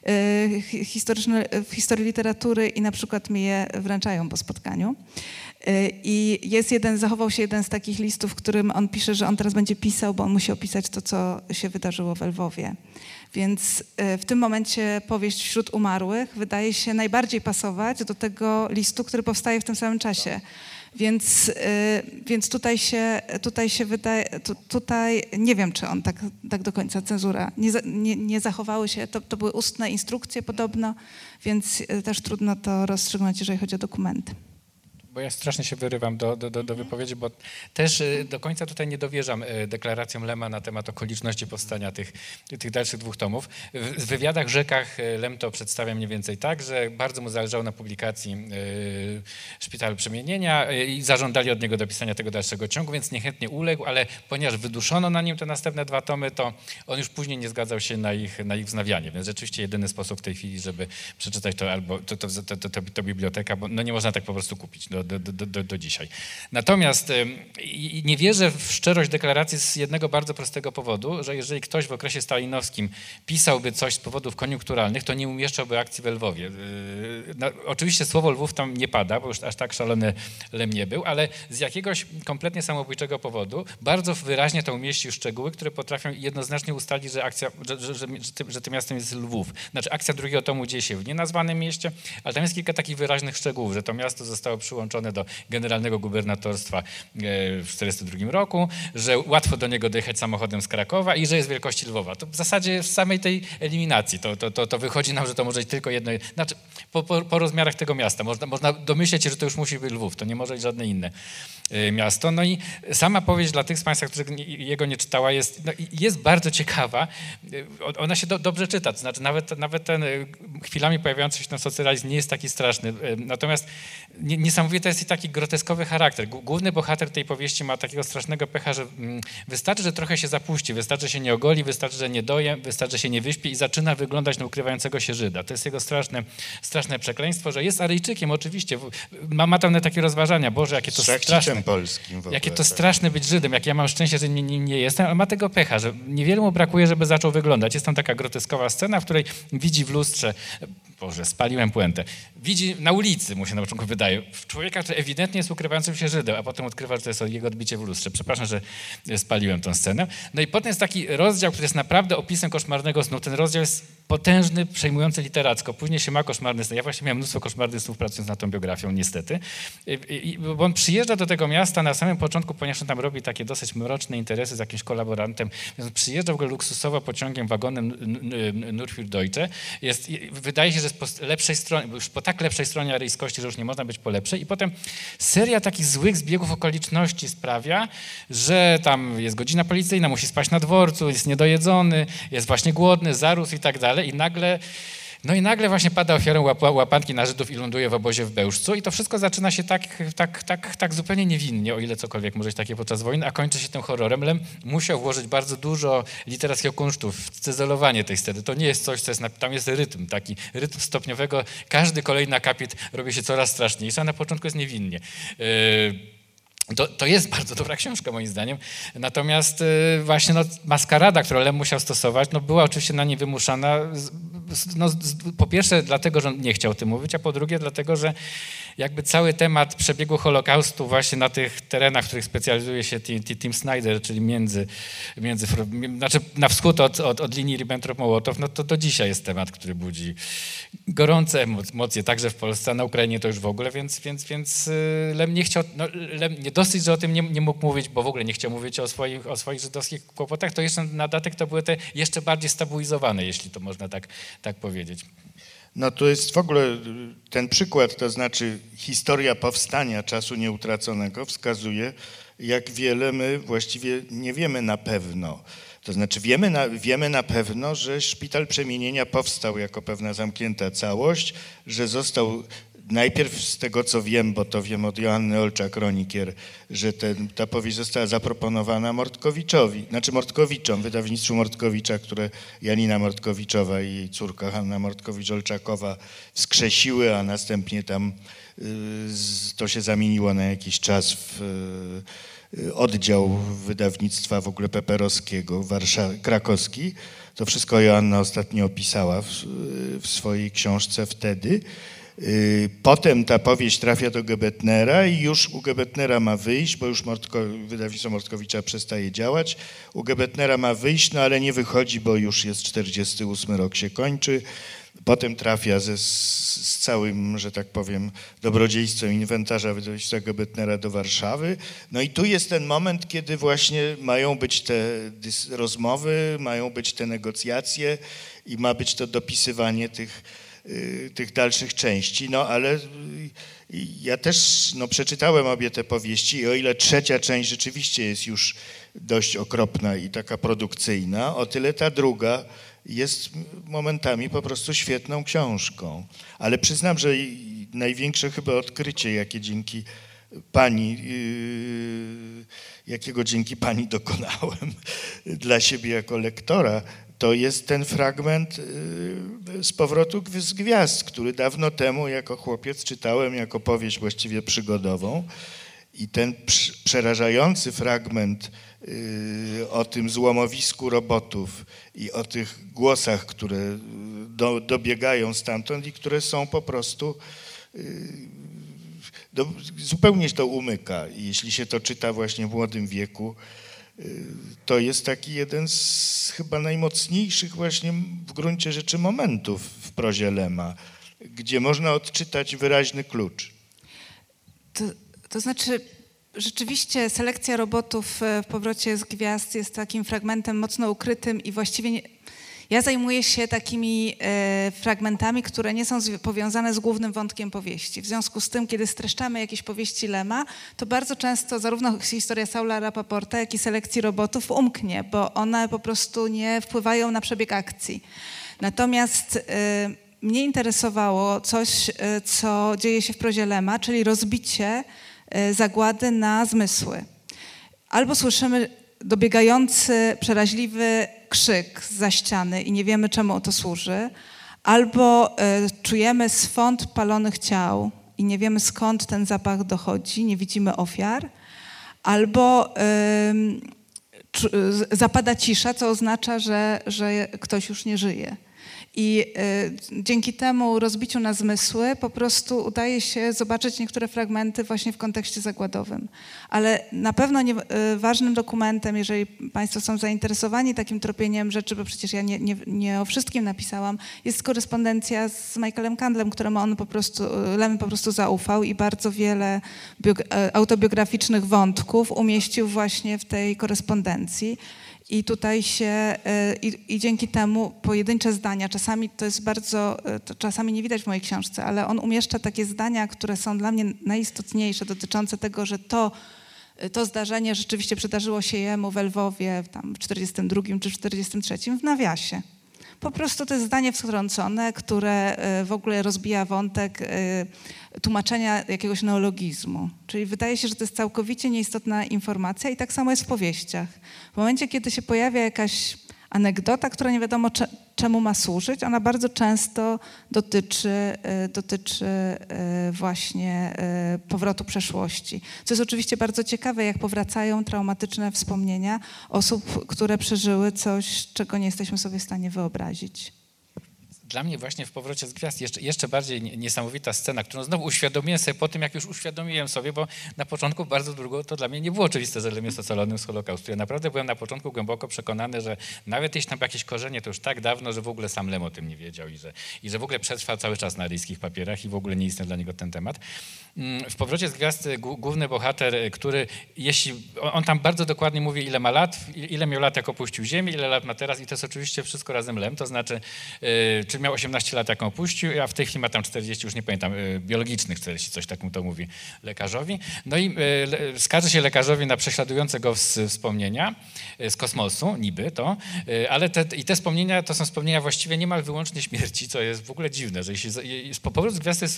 w historii literatury i na przykład mi je wręczają po spotkaniu. I zachował się jeden z takich listów, w którym on pisze, że on teraz będzie pisał, bo on musi opisać to, co się wydarzyło w Lwowie. Więc w tym momencie powieść Wśród umarłych wydaje się najbardziej pasować do tego listu, który powstaje w tym samym czasie. Więc tutaj się wydaje, tutaj nie wiem, czy on tak do końca cenzura. Nie zachowały się, to były ustne instrukcje podobno, więc też trudno to rozstrzygnąć, jeżeli chodzi o dokumenty. Bo ja strasznie się wyrywam do wypowiedzi, bo też do końca tutaj nie dowierzam deklaracjom Lema na temat okoliczności powstania tych dalszych 2 tomów. W wywiadach Rzekach Lem to przedstawia mniej więcej tak, że bardzo mu zależało na publikacji Szpitalu Przemienienia i zażądali od niego dopisania tego dalszego ciągu, więc niechętnie uległ, ale ponieważ wyduszono na nim te następne 2 tomy, to on już później nie zgadzał się na ich wznawianie, więc rzeczywiście jedyny sposób w tej chwili, żeby przeczytać to albo to biblioteka, bo no nie można tak po prostu kupić do dzisiaj. Natomiast nie wierzę w szczerość deklaracji z jednego bardzo prostego powodu, że jeżeli ktoś w okresie stalinowskim pisałby coś z powodów koniunkturalnych, to nie umieszczałby akcji we Lwowie. Oczywiście słowo Lwów tam nie pada, bo już aż tak szalony Lem nie był, ale z jakiegoś kompletnie samobójczego powodu bardzo wyraźnie to umieścił szczegóły, które potrafią jednoznacznie ustalić, że tym miastem jest Lwów. Znaczy akcja 2 tomu dzieje się w nienazwanym mieście, ale tam jest kilka takich wyraźnych szczegółów, że to miasto zostało przyłączone do generalnego gubernatorstwa w 1942 roku, że łatwo do niego dojechać samochodem z Krakowa i że jest wielkości Lwowa. To w zasadzie z samej tej eliminacji to wychodzi nam, że to może być tylko jedno, znaczy po rozmiarach tego miasta. Można domyśleć się, że to już musi być Lwów, to nie może być żadne inne miasto. No i sama powieść dla tych z Państwa, którzy jego nie czytała, jest bardzo ciekawa. Ona się dobrze czyta, to znaczy nawet ten chwilami pojawiający się ten socjalizm nie jest taki straszny. Natomiast niesamowity jest i taki groteskowy charakter. Główny bohater tej powieści ma takiego strasznego pecha, że wystarczy, że trochę się zapuści, wystarczy, że się nie ogoli, wystarczy, że nie doje, wystarczy, że się nie wyśpi i zaczyna wyglądać na ukrywającego się Żyda. To jest jego straszne przekleństwo, że jest Aryjczykiem oczywiście. Ma tam takie rozważania. Boże, jakie to straszne. Polskim w ogóle, jakie to straszne być Żydem, jak ja mam szczęście, że nie jestem, ale ma tego pecha, że niewiele mu brakuje, żeby zaczął wyglądać. Jest tam taka groteskowa scena, w której widzi w lustrze, Boże, spaliłem puentę, widzi na ulicy, mu się na początku wydaje, człowieka, który ewidentnie jest ukrywającym się Żydem, a potem odkrywa, że to jest jego odbicie w lustrze. Przepraszam, że spaliłem tę scenę. No i potem jest taki rozdział, który jest naprawdę opisem koszmarnego snu. Ten rozdział jest potężny, przejmujący literacko. Później się ma koszmarny sen. Ja właśnie miałem mnóstwo koszmarnych snów pracując nad tą biografią, niestety. Bo on przyjeżdża do tego miasta na samym początku, ponieważ on tam robi takie dosyć mroczne interesy z jakimś kolaborantem. Więc przyjeżdża w ogóle luksusowo pociągiem, wagonem Nürnberg-Deutsche. Wydaje się, że jest po lepszej stronie, już po tak lepszej stronie aryjskości, że już nie można być po lepszej. I potem seria takich złych zbiegów okoliczności sprawia, że tam jest godzina policyjna, musi spać na dworcu, jest niedojedzony, jest właśnie głodny, zarósł i tak dalej. I nagle właśnie pada ofiarą łapanki na Żydów i ląduje w obozie w Bełżcu i to wszystko zaczyna się tak zupełnie niewinnie, o ile cokolwiek może być takie podczas wojny, a kończy się tym horrorem. Lem musiał włożyć bardzo dużo literackiego kunsztu w cyzelowanie tej sceny. To nie jest coś, co jest, tam jest rytm, taki rytm stopniowego. Każdy kolejny akapit robi się coraz straszniejszy, a na początku jest niewinnie. To jest bardzo dobra książka moim zdaniem, natomiast właśnie maskarada, którą Lem musiał stosować, była oczywiście na nie wymuszana, po pierwsze dlatego, że on nie chciał o tym mówić, a po drugie dlatego, że jakby cały temat przebiegu Holokaustu właśnie na tych terenach, w których specjalizuje się Tim Snyder, czyli znaczy na wschód od linii Ribbentrop-Mołotow, to do dzisiaj jest temat, który budzi gorące emocje, także w Polsce, a na Ukrainie to już w ogóle, więc Lem nie chciał, Lem nie dosyć, że o tym nie mógł mówić, bo w ogóle nie chciał mówić o swoich żydowskich kłopotach, to jeszcze na dodatek to były te jeszcze bardziej stabilizowane, jeśli to można tak powiedzieć. No to jest w ogóle ten przykład, to znaczy historia powstania Czasu Nieutraconego wskazuje, jak wiele my właściwie nie wiemy na pewno. To znaczy wiemy na pewno, że Szpital Przemienienia powstał jako pewna zamknięta całość, że został najpierw z tego, co wiem, bo to wiem od Joanny Olczak-Ronikier, że ta powieść została zaproponowana Mordkowiczom, wydawnictwu Mordkowicza, które Janina Mordkowiczowa i jej córka Hanna Mordkowicz-Olczakowa wskrzesiły, a następnie tam to się zamieniło na jakiś czas w oddział wydawnictwa w ogóle peperowskiego, krakowski. To wszystko Joanna ostatnio opisała w swojej książce wtedy. Potem ta powieść trafia do Gebethnera i już u Gebethnera ma wyjść, bo już wydawnictwo Mordkowicza przestaje działać. U Gebethnera ma wyjść, no ale nie wychodzi, bo już jest 48 rok, się kończy. Potem trafia z całym, że tak powiem, dobrodziejstwem inwentarza wydawnictwa Gebethnera do Warszawy. No i tu jest ten moment, kiedy właśnie mają być te rozmowy, mają być te negocjacje i ma być to dopisywanie tych dalszych części. No ale ja też przeczytałem obie te powieści i o ile trzecia część rzeczywiście jest już dość okropna i taka produkcyjna, o tyle ta druga jest momentami po prostu świetną książką. Ale przyznam, że największe chyba odkrycie, jakiego dzięki pani dokonałem dla siebie jako lektora, to jest ten fragment z Powrotu z Gwiazd, który dawno temu jako chłopiec czytałem jako powieść właściwie przygodową. I ten przerażający fragment o tym złomowisku robotów i o tych głosach, które dobiegają stamtąd i które są po prostu zupełnie to umyka. Jeśli się to czyta właśnie w młodym wieku, to jest taki jeden z chyba najmocniejszych właśnie w gruncie rzeczy momentów w prozie Lema, gdzie można odczytać wyraźny klucz. To znaczy, rzeczywiście selekcja robotów w Powrocie z Gwiazd jest takim fragmentem mocno ukrytym i właściwie ja zajmuję się takimi fragmentami, które nie są powiązane z głównym wątkiem powieści. W związku z tym, kiedy streszczamy jakieś powieści Lema, to bardzo często zarówno historia Saula Rapaporta, jak i selekcji robotów umknie, bo one po prostu nie wpływają na przebieg akcji. Natomiast mnie interesowało coś, co dzieje się w prozie Lema, czyli rozbicie zagłady na zmysły. Albo słyszymy dobiegający, przeraźliwy krzyk zza ściany i nie wiemy, czemu to służy, albo czujemy swąd palonych ciał i nie wiemy, skąd ten zapach dochodzi, nie widzimy ofiar, albo zapada cisza, co oznacza, że ktoś już nie żyje. I dzięki temu rozbiciu na zmysły po prostu udaje się zobaczyć niektóre fragmenty właśnie w kontekście zagładowym. Ale na pewno ważnym dokumentem, jeżeli Państwo są zainteresowani takim tropieniem rzeczy, bo przecież ja nie o wszystkim napisałam, jest korespondencja z Michaelem Candlem, któremu Lem po prostu zaufał i bardzo wiele autobiograficznych wątków umieścił właśnie w tej korespondencji. I tutaj i dzięki temu pojedyncze zdania, czasami nie widać w mojej książce, ale on umieszcza takie zdania, które są dla mnie najistotniejsze, dotyczące tego, że to zdarzenie rzeczywiście przydarzyło się jemu w Lwowie tam w 42 czy 43 w nawiasie. Po prostu to jest zdanie wtrącone, które w ogóle rozbija wątek tłumaczenia jakiegoś neologizmu. Czyli wydaje się, że to jest całkowicie nieistotna informacja i tak samo jest w powieściach. W momencie, kiedy się pojawia jakaś anegdota, która nie wiadomo czemu ma służyć, ona bardzo często dotyczy właśnie powrotu przeszłości. Co jest oczywiście bardzo ciekawe, jak powracają traumatyczne wspomnienia osób, które przeżyły coś, czego nie jesteśmy sobie w stanie wyobrazić. Dla mnie właśnie w Powrocie z Gwiazd jeszcze bardziej niesamowita scena, którą znowu uświadomiłem sobie po tym, jak już uświadomiłem sobie, bo na początku bardzo długo to dla mnie nie było oczywiste, że Lem jest ocalonym z Holokaustu. Ja naprawdę byłem na początku głęboko przekonany, że nawet jeśli tam jakieś korzenie, to już tak dawno, że w ogóle sam Lem o tym nie wiedział i że w ogóle przetrwa cały czas na aryjskich papierach i w ogóle nie istnieje dla niego ten temat. W Powrocie z Gwiazd główny bohater, który on tam bardzo dokładnie mówi, ile ma lat, ile miał lat, jak opuścił Ziemię, ile lat ma teraz i to jest oczywiście wszystko razem Lem, to znaczy czy miał 18 lat, jak on opuścił, a w tej chwili ma tam 40, już nie pamiętam, biologicznych 40, coś tak mu to mówi lekarzowi. No i skarży się lekarzowi na prześladujące go wspomnienia z kosmosu, niby to, ale te wspomnienia to są wspomnienia właściwie niemal wyłącznie śmierci, co jest w ogóle dziwne, że Powrót z Gwiazd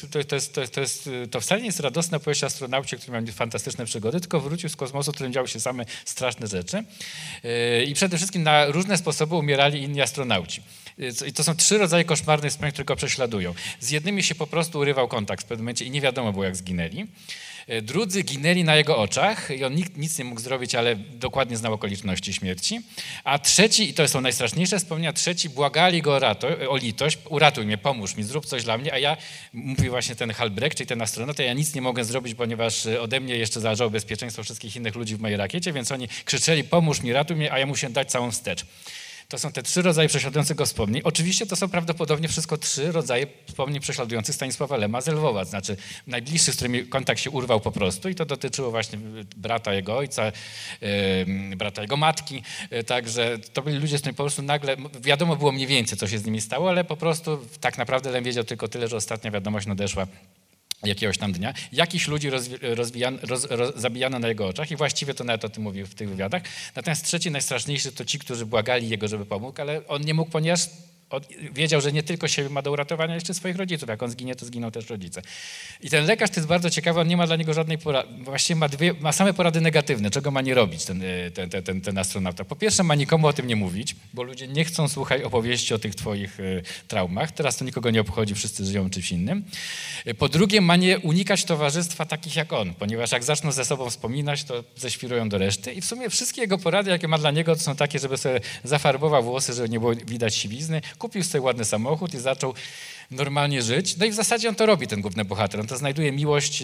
to wcale nie jest radosna opowieść o astronaucie, który miał fantastyczne przygody, tylko wrócił z kosmosu, w którym działy się same straszne rzeczy i przede wszystkim na różne sposoby umierali inni astronauci. I to są 3 rodzaje koszmarnych wspomnień, które go prześladują. Z jednymi się po prostu urywał kontakt w pewnym momencie i nie wiadomo było, jak zginęli. Drudzy ginęli na jego oczach i on nic nie mógł zrobić, ale dokładnie znał okoliczności śmierci. A trzeci, i to są najstraszniejsze wspomnienia, trzeci błagali go o litość, uratuj mnie, pomóż mi, zrób coś dla mnie, a ja, mówi właśnie ten Halbrecht, czyli ten astronaut, ja nic nie mogę zrobić, ponieważ ode mnie jeszcze zależało bezpieczeństwo wszystkich innych ludzi w mojej rakiecie, więc oni krzyczeli, pomóż mi, ratuj mnie, a ja musiałem dać całą wstecz. To są te 3 rodzaje prześladujących go wspomnień. Oczywiście to są prawdopodobnie wszystko 3 rodzaje wspomnień prześladujących Stanisława Lema z Lwowa, znaczy najbliższych, z którymi kontakt się urwał po prostu i to dotyczyło właśnie brata jego ojca, brata jego matki, także to byli ludzie, z którymi po prostu nagle, wiadomo było mniej więcej, co się z nimi stało, ale po prostu tak naprawdę Lem wiedział tylko tyle, że ostatnia wiadomość nadeszła jakiegoś tam dnia. Jakichś ludzi zabijano na jego oczach i właściwie to nawet o tym mówił w tych wywiadach. Natomiast trzeci, najstraszniejszy to ci, którzy błagali jego, żeby pomógł, ale on nie mógł, ponieważ wiedział, że nie tylko siebie ma do uratowania, jeszcze swoich rodziców. Jak on zginie, to zginą też rodzice. I ten lekarz, to jest bardzo ciekawe, on nie ma dla niego żadnej porady. Właściwie ma same porady negatywne, czego ma nie robić ten astronauta. Po pierwsze, ma nikomu o tym nie mówić, bo ludzie nie chcą słuchać opowieści o tych twoich traumach. Teraz to nikogo nie obchodzi, wszyscy żyją czymś innym. Po drugie, ma nie unikać towarzystwa takich jak on, ponieważ jak zaczną ze sobą wspominać, to ześwirują do reszty. I w sumie wszystkie jego porady, jakie ma dla niego, to są takie, żeby sobie zafarbował włosy, żeby nie było widać siwizny, kupił sobie ładny samochód i zaczął normalnie żyć. No i w zasadzie on to robi, ten główny bohater. On to znajduje miłość,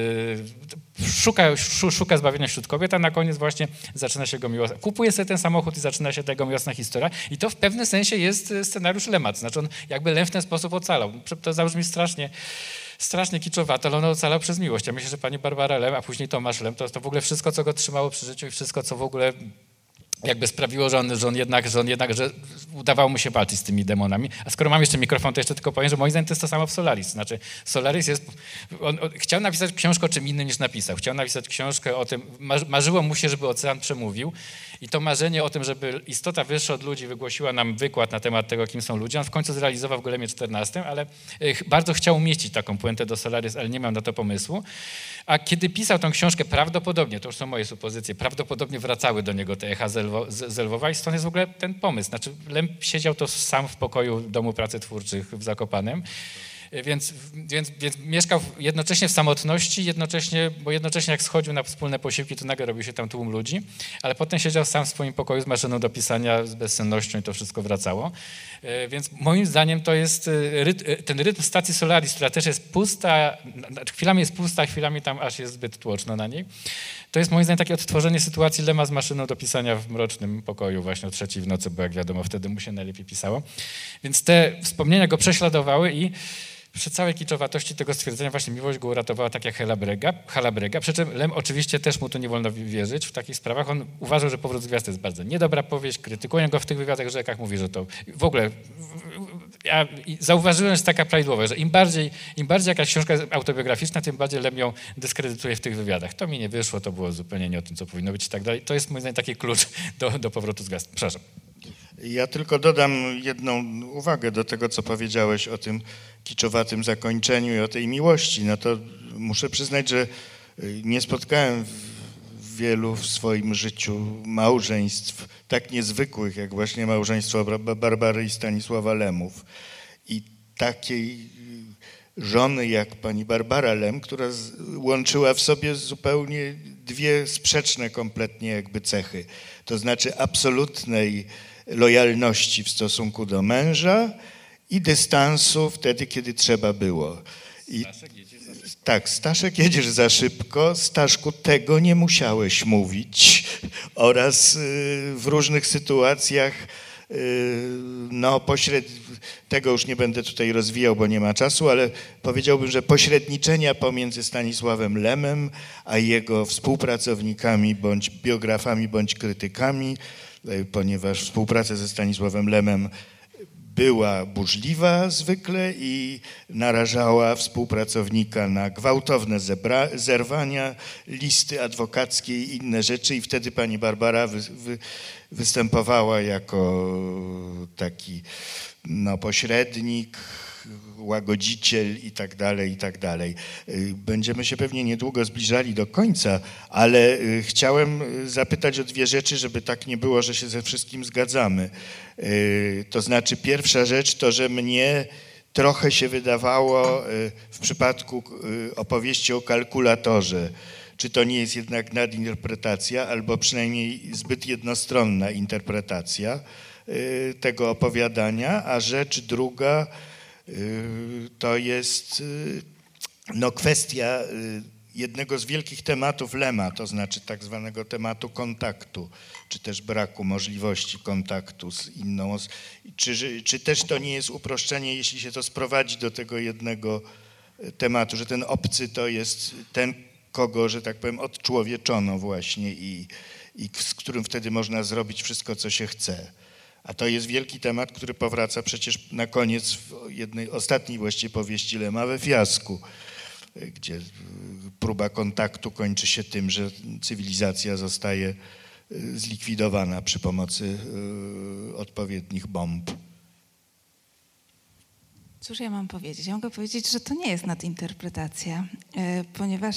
szuka zbawienia wśród kobiet, a na koniec właśnie zaczyna się go miłosna. Kupuje sobie ten samochód i zaczyna się tego miłosna historia. I to w pewnym sensie jest scenariusz Lema. To znaczy on jakby Lem w ten sposób ocalał. To zabrzmi strasznie kiczowato, ale on ocalał przez miłość. Ja myślę, że pani Barbara Lem, a później Tomasz Lem, to w ogóle wszystko, co go trzymało przy życiu i wszystko, co w ogóle jakby sprawiło, że udawało mu się walczyć z tymi demonami. A skoro mam jeszcze mikrofon, to jeszcze tylko powiem, że moim zdaniem to jest to samo w Solaris. Znaczy Solaris jest... On chciał napisać książkę o czym innym niż napisał. Chciał napisać książkę o tym... Marzyło mu się, żeby ocean przemówił i to marzenie o tym, żeby istota wyższa od ludzi wygłosiła nam wykład na temat tego, kim są ludzie, on w końcu zrealizował w Golemie 14, ale bardzo chciał umieścić taką puentę do Solaris, ale nie miał na to pomysłu. A kiedy pisał tą książkę, prawdopodobnie, to już są moje supozycje, prawdopodobnie wracały do niego te echa z Lwowa i stąd jest w ogóle ten pomysł. Znaczy Lem siedział to sam w pokoju Domu Pracy Twórczych w Zakopanem, więc mieszkał jednocześnie w samotności, bo jednocześnie jak schodził na wspólne posiłki, to nagle robił się tam tłum ludzi, ale potem siedział sam w swoim pokoju z maszyną do pisania, z bezsennością i to wszystko wracało. Więc moim zdaniem to jest ten rytm stacji Solaris, która też jest pusta, chwilami jest pusta, chwilami tam aż jest zbyt tłoczno na niej. To jest moim zdaniem takie odtworzenie sytuacji Lema z maszyną do pisania w mrocznym pokoju właśnie o 3:00 w nocy, bo jak wiadomo wtedy mu się najlepiej pisało. Więc te wspomnienia go prześladowały i przy całej kiczowatości tego stwierdzenia właśnie miłość go uratowała tak jak Halabrega, przy czym Lem oczywiście też mu tu nie wolno wierzyć w takich sprawach. On uważał, że Powrót z Gwiazd to jest bardzo niedobra powieść, krytykują go w tych wywiadach Rzekach, mówi, że to w ogóle... Ja zauważyłem, że jest taka prawidłowa, że im bardziej jakaś książka jest autobiograficzna, tym bardziej Lem ją dyskredytuje w tych wywiadach. To mi nie wyszło, to było zupełnie nie o tym, co powinno być i tak dalej. To jest moim zdaniem taki klucz do Powrotu z Gwiazd. Przepraszam. Ja tylko dodam jedną uwagę do tego, co powiedziałeś o tym kiczowatym zakończeniu i o tej miłości. No to muszę przyznać, że nie spotkałem wielu w swoim życiu małżeństw tak niezwykłych, jak właśnie małżeństwo Barbary i Stanisława Lemów. I takiej żony jak pani Barbara Lem, która łączyła w sobie zupełnie dwie sprzeczne kompletnie jakby cechy. To znaczy absolutnej lojalności w stosunku do męża i dystansu wtedy, kiedy trzeba było. Tak, Staszek, jedziesz za szybko, Staszku, tego nie musiałeś mówić oraz w różnych sytuacjach, tego już nie będę tutaj rozwijał, bo nie ma czasu, ale powiedziałbym, że pośredniczenia pomiędzy Stanisławem Lemem a jego współpracownikami, bądź biografami, bądź krytykami, ponieważ współpraca ze Stanisławem Lemem była burzliwa zwykle i narażała współpracownika na gwałtowne zerwania, listy adwokackie i inne rzeczy i wtedy pani Barbara występowała jako taki pośrednik, łagodziciel i tak dalej. Będziemy się pewnie niedługo zbliżali do końca, ale chciałem zapytać o dwie rzeczy, żeby tak nie było, że się ze wszystkim zgadzamy. To znaczy pierwsza rzecz to, że mnie trochę się wydawało w przypadku opowieści o kalkulatorze, czy to nie jest jednak nadinterpretacja, albo przynajmniej zbyt jednostronna interpretacja tego opowiadania, a rzecz druga to jest kwestia jednego z wielkich tematów Lema, to znaczy tak zwanego tematu kontaktu, czy też braku możliwości kontaktu z inną osobą. Czy też to nie jest uproszczenie, jeśli się to sprowadzi do tego jednego tematu, że ten obcy to jest ten, kogo, że tak powiem, odczłowieczono właśnie i z którym wtedy można zrobić wszystko, co się chce. A to jest wielki temat, który powraca przecież na koniec w jednej ostatniej właściwie powieści Lema, we Fiasku, gdzie próba kontaktu kończy się tym, że cywilizacja zostaje zlikwidowana przy pomocy odpowiednich bomb. Cóż ja mam powiedzieć? Ja mogę powiedzieć, że to nie jest nadinterpretacja, ponieważ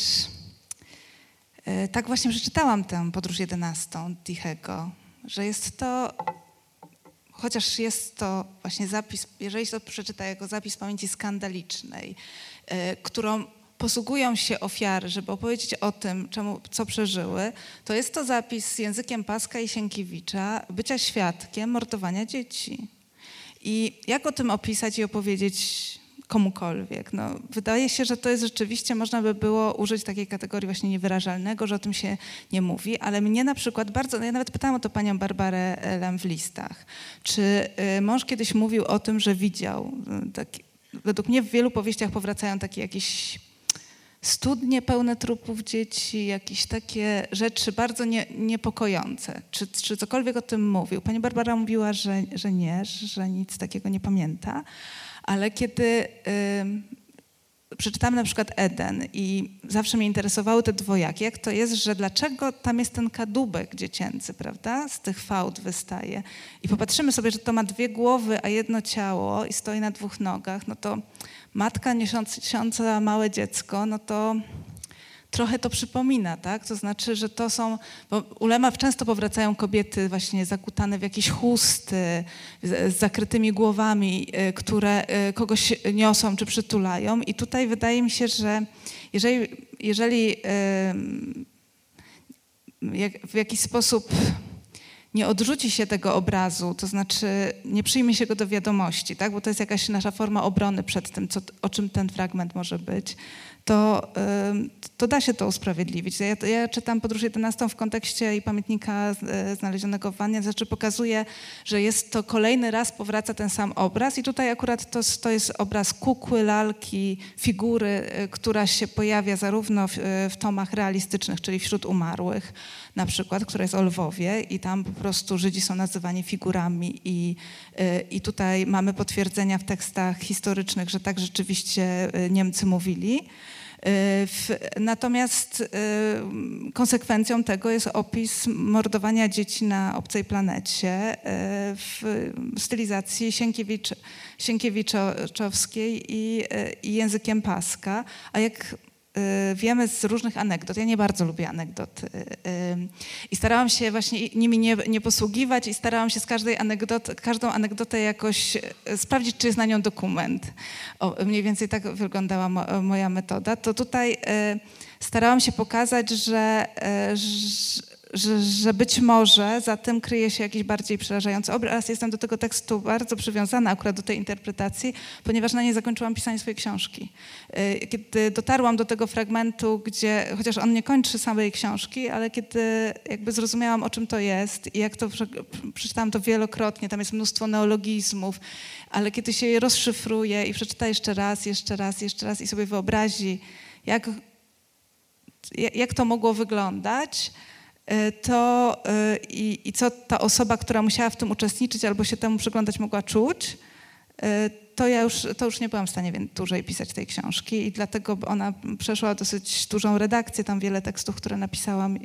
tak właśnie przeczytałam tę Podróż 11 Tichego, że jest to, chociaż jest to właśnie zapis, jeżeli to przeczyta jako zapis pamięci skandalicznej, którą posługują się ofiary, żeby opowiedzieć o tym, co przeżyły, to jest to zapis językiem Paska i Sienkiewicza bycia świadkiem mordowania dzieci. I jak o tym opisać i opowiedzieć komukolwiek? No, wydaje się, że to jest rzeczywiście, można by było użyć takiej kategorii właśnie niewyrażalnego, że o tym się nie mówi, ale mnie na przykład bardzo, ja nawet pytałam o to panią Barbarę Lem w listach, czy mąż kiedyś mówił o tym, że widział, według mnie w wielu powieściach powracają takie jakieś studnie pełne trupów dzieci, jakieś takie rzeczy bardzo niepokojące. Czy cokolwiek o tym mówił? Pani Barbara mówiła, że nie, że nic takiego nie pamięta, ale kiedy przeczytałam na przykład Eden i zawsze mnie interesowały te dwojaki, jak to jest, że dlaczego tam jest ten kadłubek dziecięcy, prawda? Z tych fałd wystaje. I popatrzymy sobie, że to ma dwie głowy, a jedno ciało i stoi na dwóch nogach, no to matka niosąca małe dziecko, no to trochę to przypomina, tak? To znaczy, że to są, bo u Lema często powracają kobiety właśnie zakutane w jakieś chusty, z zakrytymi głowami, które kogoś niosą czy przytulają. I tutaj wydaje mi się, że jeżeli w jakiś sposób nie odrzuci się tego obrazu, to znaczy nie przyjmie się go do wiadomości, tak? Bo to jest jakaś nasza forma obrony przed tym, o czym ten fragment może być, to da się to usprawiedliwić. Ja czytam Podróż 11 w kontekście i pamiętnika znalezionego w wannie, znaczy pokazuje, że jest to kolejny raz powraca ten sam obraz i tutaj akurat to jest obraz kukły, lalki, figury, która się pojawia zarówno w tomach realistycznych, czyli wśród umarłych na przykład, która jest o Lwowie i tam po prostu Żydzi są nazywani figurami i tutaj mamy potwierdzenia w tekstach historycznych, że tak rzeczywiście Niemcy mówili. Natomiast konsekwencją tego jest opis mordowania dzieci na obcej planecie w stylizacji sienkiewiczowskiej i językiem Paska. A jak wiemy z różnych anegdot, ja nie bardzo lubię anegdot i starałam się właśnie nimi nie posługiwać i starałam się z każdą anegdotę jakoś sprawdzić, czy jest na nią dokument. Mniej więcej tak wyglądała moja metoda. To tutaj starałam się pokazać, że być może za tym kryje się jakiś bardziej przerażający obraz. Jestem do tego tekstu bardzo przywiązana, akurat do tej interpretacji, ponieważ na niej zakończyłam pisanie swojej książki. Kiedy dotarłam do tego fragmentu, gdzie, chociaż on nie kończy samej książki, ale kiedy jakby zrozumiałam, o czym to jest i jak to przeczytałam to wielokrotnie, tam jest mnóstwo neologizmów, ale kiedy się je rozszyfruje i przeczyta jeszcze raz i sobie wyobrazi, jak to mogło wyglądać, i co ta osoba, która musiała w tym uczestniczyć albo się temu przyglądać, mogła czuć, to już nie byłam w stanie dłużej pisać tej książki i dlatego ona przeszła dosyć dużą redakcję, tam wiele tekstów, które napisałam,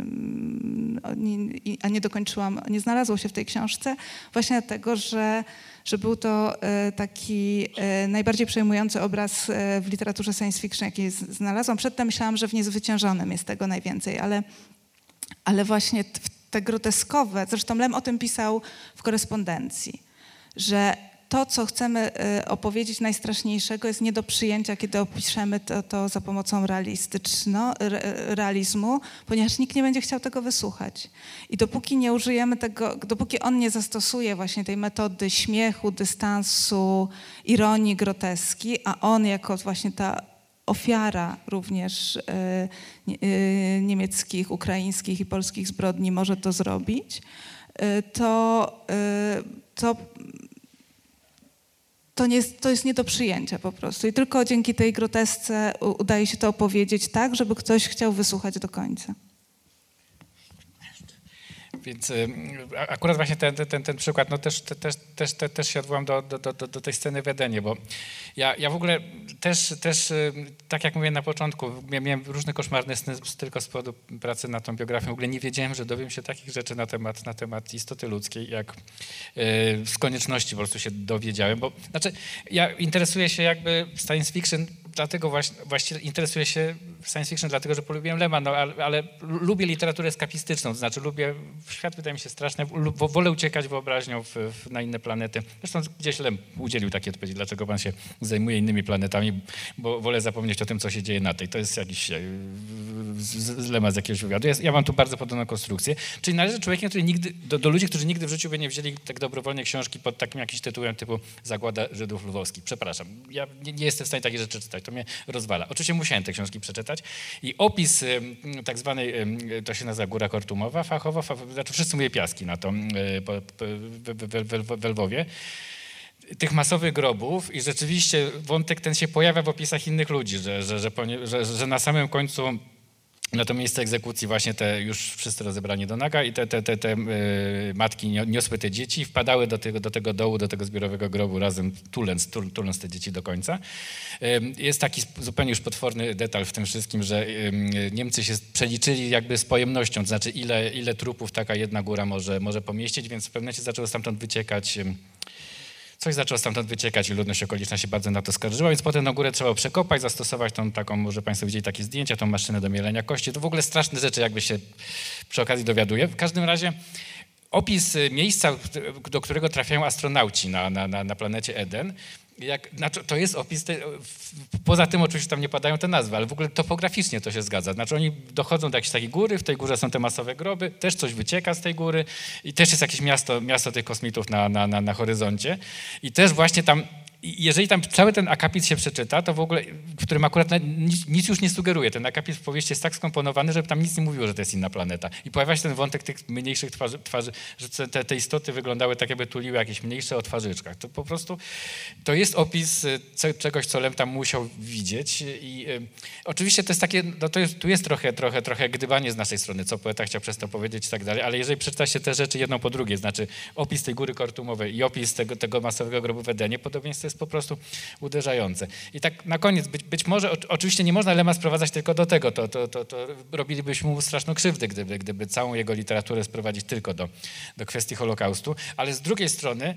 a nie dokończyłam, nie znalazło się w tej książce, właśnie dlatego, że był to taki najbardziej przejmujący obraz w literaturze science fiction, jaki znalazłam. Przedtem myślałam, że w Niezwyciężonym jest tego najwięcej, ale właśnie te groteskowe, zresztą Lem o tym pisał w korespondencji, że to, co chcemy opowiedzieć najstraszniejszego, jest nie do przyjęcia, kiedy opiszemy to za pomocą realizmu, ponieważ nikt nie będzie chciał tego wysłuchać. I dopóki nie użyjemy tego, dopóki on nie zastosuje właśnie tej metody śmiechu, dystansu, ironii, groteski, a on jako właśnie ta ofiara również niemieckich, ukraińskich i polskich zbrodni może to zrobić, to jest nie do przyjęcia po prostu. I tylko dzięki tej grotesce udaje się to opowiedzieć tak, żeby ktoś chciał wysłuchać do końca. Więc akurat właśnie ten przykład, no też się odwołam do tej sceny w Edenie, bo ja w ogóle też tak jak mówiłem na początku, miałem różne koszmarne sny tylko z powodu pracy nad tą biografią. W ogóle nie wiedziałem, że dowiem się takich rzeczy na temat istoty ludzkiej, jak z konieczności po prostu się dowiedziałem, bo znaczy ja interesuję się jakby science fiction, dlatego właściwie interesuję się science fiction, dlatego że polubiłem Lema, no, ale lubię literaturę eskapistyczną, to znaczy lubię, świat wydaje mi się straszny, wolę uciekać wyobraźnią na inne planety. Zresztą gdzieś Lem udzielił takiej odpowiedzi, dlaczego pan się zajmuje innymi planetami, bo wolę zapomnieć o tym, co się dzieje na tej. To jest jakiś z Lema z jakiegoś wywiadu. Ja mam tu bardzo podobną konstrukcję, czyli należy człowiekiem, który nigdy, do ludzi, którzy nigdy w życiu by nie wzięli tak dobrowolnie książki pod takim jakimś tytułem typu Zagłada Żydów lwowskich. Przepraszam, ja nie jestem w stanie takich rzeczy czytać, to mnie rozwala. Oczywiście musiałem te książki przeczytać i opis tak zwanej, to się nazywa Góra Kortumowa fachowo, znaczy wszyscy mówią piaski na to w Lwowie, tych masowych grobów i rzeczywiście wątek ten się pojawia w opisach innych ludzi, że na samym końcu na to miejsce egzekucji właśnie te już wszyscy rozebrani do naga i te matki niosły te dzieci i wpadały do tego dołu, do tego zbiorowego grobu razem, tuląc te dzieci do końca. Jest taki zupełnie już potworny detal w tym wszystkim, że Niemcy się przeliczyli jakby z pojemnością, to znaczy ile trupów taka jedna góra może pomieścić, więc w pewnym momencie zaczęło stamtąd wyciekać i ludność okoliczna się bardzo na to skarżyła, więc potem na górę trzeba przekopać, zastosować tą taką, może państwo widzieli takie zdjęcia, tą maszynę do mielenia kości. To w ogóle straszne rzeczy jakby się przy okazji dowiaduje. W każdym razie opis miejsca, do którego trafiają astronauci na planecie Eden, znaczy to jest opis, poza tym oczywiście tam nie padają te nazwy, ale w ogóle topograficznie to się zgadza. Znaczy oni dochodzą do jakiejś takiej góry, w tej górze są te masowe groby, też coś wycieka z tej góry i też jest jakieś miasto tych kosmitów na horyzoncie i też właśnie tam, jeżeli tam cały ten akapit się przeczyta, to w ogóle, w którym akurat nic już nie sugeruje. Ten akapit w powieści jest tak skomponowany, że tam nic nie mówiło, że to jest inna planeta. I pojawia się ten wątek tych mniejszych twarzy, że te istoty wyglądały tak, jakby tuliły jakieś mniejsze o twarzyczkach. To po prostu, to jest opis czegoś, co Lem tam musiał widzieć. I oczywiście to jest takie, no tu jest trochę gdybanie z naszej strony, co poeta chciał przez to powiedzieć i tak dalej, ale jeżeli przeczyta się te rzeczy jedną po drugiej, znaczy opis tej góry kortumowej i opis tego masowego grobu w Edenie, podobieństwo jest po prostu uderzające. I tak na koniec, być może, oczywiście nie można Lema sprowadzać tylko do tego, to robilibyśmy mu straszną krzywdę, gdyby całą jego literaturę sprowadzić tylko do kwestii Holokaustu, ale z drugiej strony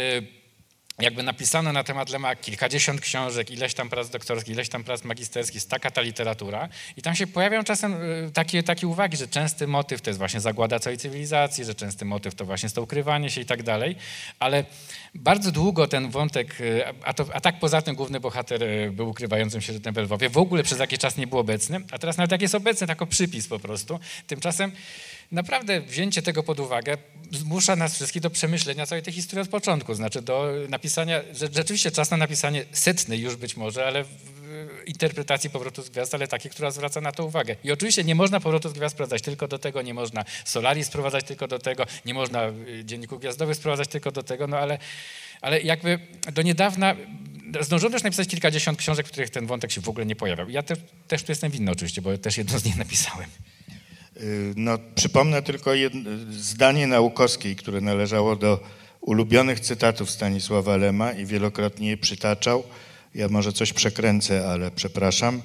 jakby napisano na temat Lema kilkadziesiąt książek, ileś tam prac doktorskich, ileś tam prac magisterskich, jest taka ta literatura i tam się pojawiają czasem takie uwagi, że częsty motyw to jest właśnie zagłada całej cywilizacji, że częsty motyw to właśnie jest to ukrywanie się i tak dalej, ale bardzo długo ten wątek, a tak poza tym główny bohater był ukrywającym się Żydem w Lwowie, w ogóle przez jakiś czas nie był obecny, a teraz nawet jak jest obecny, tak o przypis po prostu. Tymczasem naprawdę wzięcie tego pod uwagę zmusza nas wszystkich do przemyślenia całej tej historii od początku, znaczy do napisania, rzeczywiście czas na napisanie setnej już być może, ale interpretacji Powrotu z Gwiazd, ale takiej, która zwraca na to uwagę. I oczywiście nie można Powrotu z Gwiazd sprowadzać tylko do tego, nie można Solaris sprowadzać tylko do tego, nie można Dzienników Gwiazdowych sprowadzać tylko do tego, no ale jakby do niedawna zdążyłem też napisać kilkadziesiąt książek, w których ten wątek się w ogóle nie pojawiał. Ja też tu jestem winny oczywiście, bo też jedną z nich napisałem. No, przypomnę tylko zdanie Naukowskiej, które należało do ulubionych cytatów Stanisława Lema i wielokrotnie je przytaczał. Ja może coś przekręcę, ale przepraszam.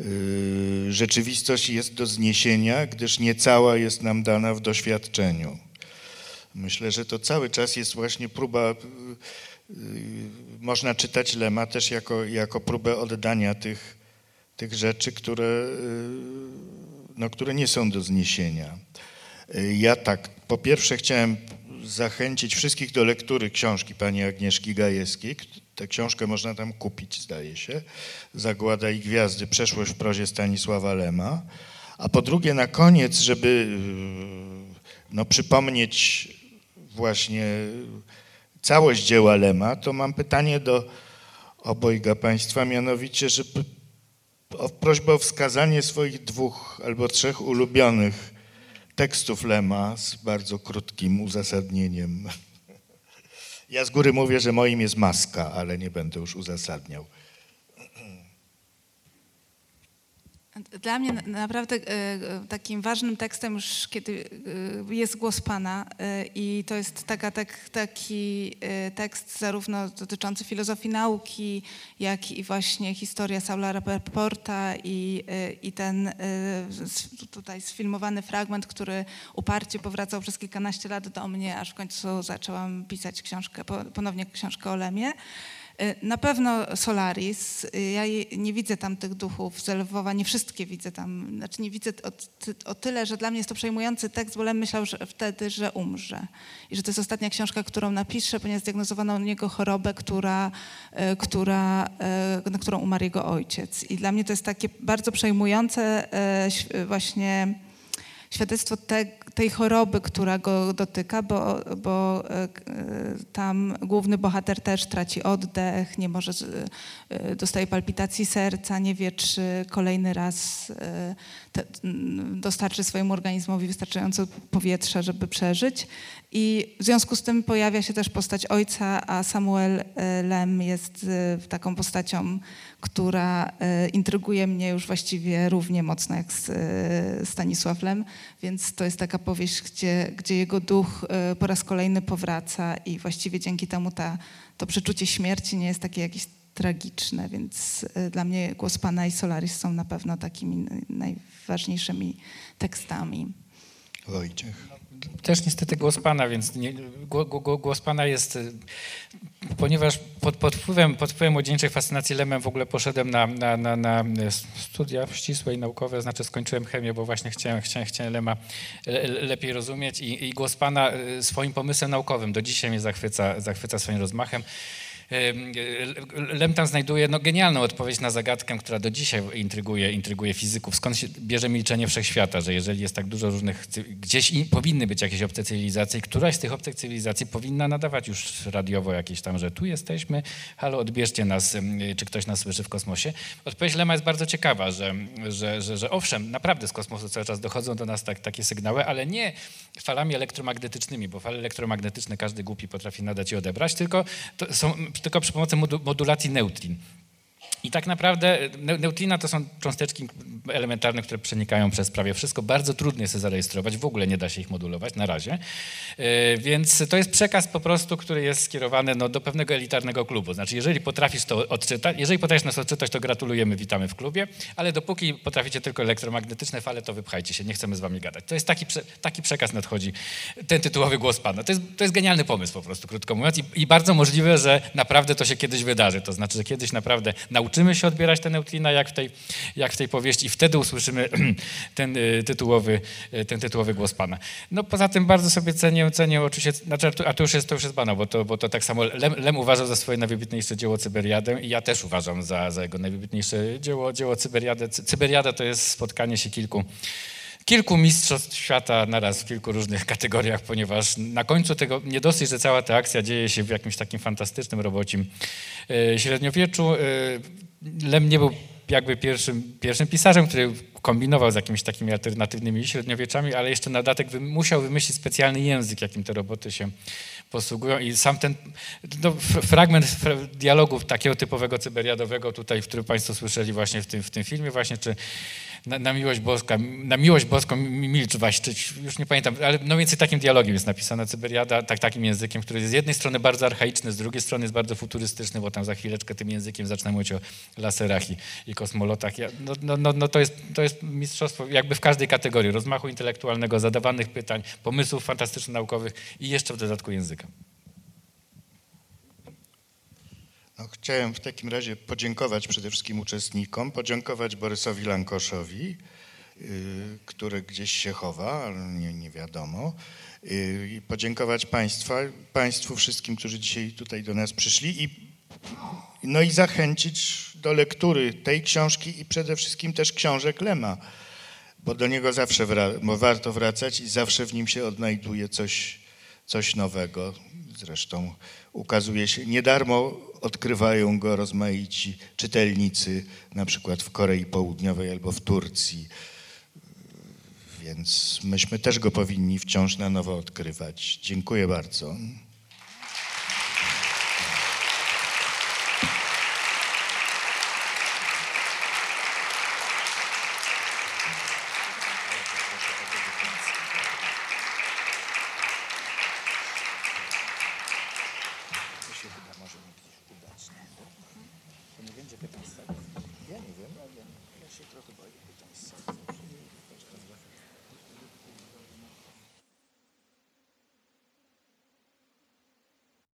Rzeczywistość jest do zniesienia, gdyż nie cała jest nam dana w doświadczeniu. Myślę, że to cały czas jest właśnie próba, można czytać Lema też jako próbę oddania tych rzeczy, które nie są do zniesienia. Ja tak, po pierwsze chciałem zachęcić wszystkich do lektury książki pani Agnieszki Gajewskiej. Tę książkę można tam kupić, zdaje się. Zagłada i gwiazdy. Przeszłość w prozie Stanisława Lema. A po drugie, na koniec, żeby przypomnieć właśnie całość dzieła Lema, to mam pytanie do obojga państwa, mianowicie, prośbę o wskazanie swoich 2 albo 3 ulubionych tekstów Lema z bardzo krótkim uzasadnieniem. Ja z góry mówię, że moim jest Maska, ale nie będę już uzasadniał. Dla mnie naprawdę takim ważnym tekstem już kiedy jest Głos Pana i to jest taki tekst zarówno dotyczący filozofii nauki, jak i właśnie historia Saula Rappaporta i ten tutaj sfilmowany fragment, który uparcie powracał przez kilkanaście lat do mnie, aż w końcu zaczęłam pisać ponownie książkę o Lemie. Na pewno Solaris, ja nie widzę tam tych duchów z Lwowa, nie wszystkie widzę tam, znaczy nie widzę o tyle, że dla mnie jest to przejmujący tekst, bo Lem myślał wtedy, że umrze i że to jest ostatnia książka, którą napisze, ponieważ zdiagnozowano u niego chorobę, na którą umarł jego ojciec. I dla mnie to jest takie bardzo przejmujące właśnie świadectwo tej choroby, która go dotyka, bo tam główny bohater też traci oddech, nie może, dostaje palpitacji serca, nie wie, czy kolejny raz dostarczy swojemu organizmowi wystarczająco powietrza, żeby przeżyć. I w związku z tym pojawia się też postać ojca, a Samuel Lem jest taką postacią, która intryguje mnie już właściwie równie mocno jak Stanisław Lem, więc to jest taka powieść, gdzie jego duch po raz kolejny powraca i właściwie dzięki temu to przeczucie śmierci nie jest takie jakieś tragiczne, więc dla mnie Głos Pana i Solaris są na pewno takimi najważniejszymi tekstami. Wojciech. Też niestety Głos Pana, więc Głos Pana jest, ponieważ pod wpływem młodzieńczej fascynacji Lemem w ogóle poszedłem na studia ścisłe i naukowe, znaczy skończyłem chemię, bo właśnie chciałem Lema lepiej rozumieć i Głos Pana swoim pomysłem naukowym do dzisiaj mnie zachwyca swoim rozmachem. Lem tam znajduje genialną odpowiedź na zagadkę, która do dzisiaj intryguje fizyków. Skąd się bierze milczenie wszechświata, że jeżeli jest tak dużo różnych, gdzieś powinny być jakieś obce cywilizacje i któraś z tych obcych cywilizacji powinna nadawać już radiowo jakieś tam, że tu jesteśmy, halo, odbierzcie nas, czy ktoś nas słyszy w kosmosie. Odpowiedź Lema jest bardzo ciekawa, że owszem, naprawdę z kosmosu cały czas dochodzą do nas takie sygnały, ale nie falami elektromagnetycznymi, bo fale elektromagnetyczne każdy głupi potrafi nadać i odebrać, tylko przy pomocy modulacji neutlin. I tak naprawdę neutrina to są cząsteczki elementarne, które przenikają przez prawie wszystko. Bardzo trudno jest je zarejestrować, w ogóle nie da się ich modulować na razie. Więc to jest przekaz po prostu, który jest skierowany do pewnego elitarnego klubu. Znaczy, jeżeli potrafisz to odczytać, jeżeli potrafisz nas odczytać, to gratulujemy, witamy w klubie, ale dopóki potraficie tylko elektromagnetyczne fale, to wypchajcie się, nie chcemy z wami gadać. To jest taki przekaz nadchodzi, ten tytułowy Głos Pana. To jest genialny pomysł po prostu, krótko mówiąc i bardzo możliwe, że naprawdę to się kiedyś wydarzy. To znaczy, że kiedyś naprawdę nauczymy się odbierać te neutrina, jak w tej powieści i wtedy usłyszymy ten tytułowy Głos Pana. No poza tym bardzo sobie cenię oczywiście, a to już jest banał, bo to tak samo Lem uważał za swoje najwybitniejsze dzieło Cyberiadę i ja też uważam za jego najwybitniejsze dzieło Cyberiadę. Cyberiada to jest spotkanie się kilku mistrzostw świata naraz w kilku różnych kategoriach, ponieważ na końcu tego nie dosyć, że cała ta akcja dzieje się w jakimś takim fantastycznym, robocim średniowieczu. Lem nie był jakby pierwszym pisarzem, który kombinował z jakimiś takimi alternatywnymi średniowieczami, ale jeszcze na dodatek musiał wymyślić specjalny język, jakim te roboty się posługują i sam ten fragment dialogu takiego typowego cyberiadowego tutaj, w którym Państwo słyszeli właśnie w tym filmie właśnie, czy na miłość boską milcz waśczyć, już nie pamiętam, ale no więcej takim dialogiem jest napisana Cyberiada, takim językiem, który z jednej strony bardzo archaiczny, z drugiej strony jest bardzo futurystyczny, bo tam za chwileczkę tym językiem zacznę mówić o laserach i kosmolotach. To jest mistrzostwo jakby w każdej kategorii, rozmachu intelektualnego, zadawanych pytań, pomysłów fantastyczno-naukowych i jeszcze w dodatku języka. No, chciałem w takim razie podziękować przede wszystkim uczestnikom, podziękować Borysowi Lankoszowi które gdzieś się chowa, ale nie wiadomo. I podziękować Państwu wszystkim, którzy dzisiaj tutaj do nas przyszli no i zachęcić do lektury tej książki i przede wszystkim też książek Lema, bo do niego zawsze warto wracać i zawsze w nim się odnajduje coś nowego. Zresztą ukazuje się, nie darmo odkrywają go rozmaici czytelnicy, na przykład w Korei Południowej albo w Turcji. Więc myśmy też go powinni wciąż na nowo odkrywać. Dziękuję bardzo. To się chyba może mi gdzieś udać. To nie będzie pytań. Ja nie wiem, ale ja się trochę boję pytań.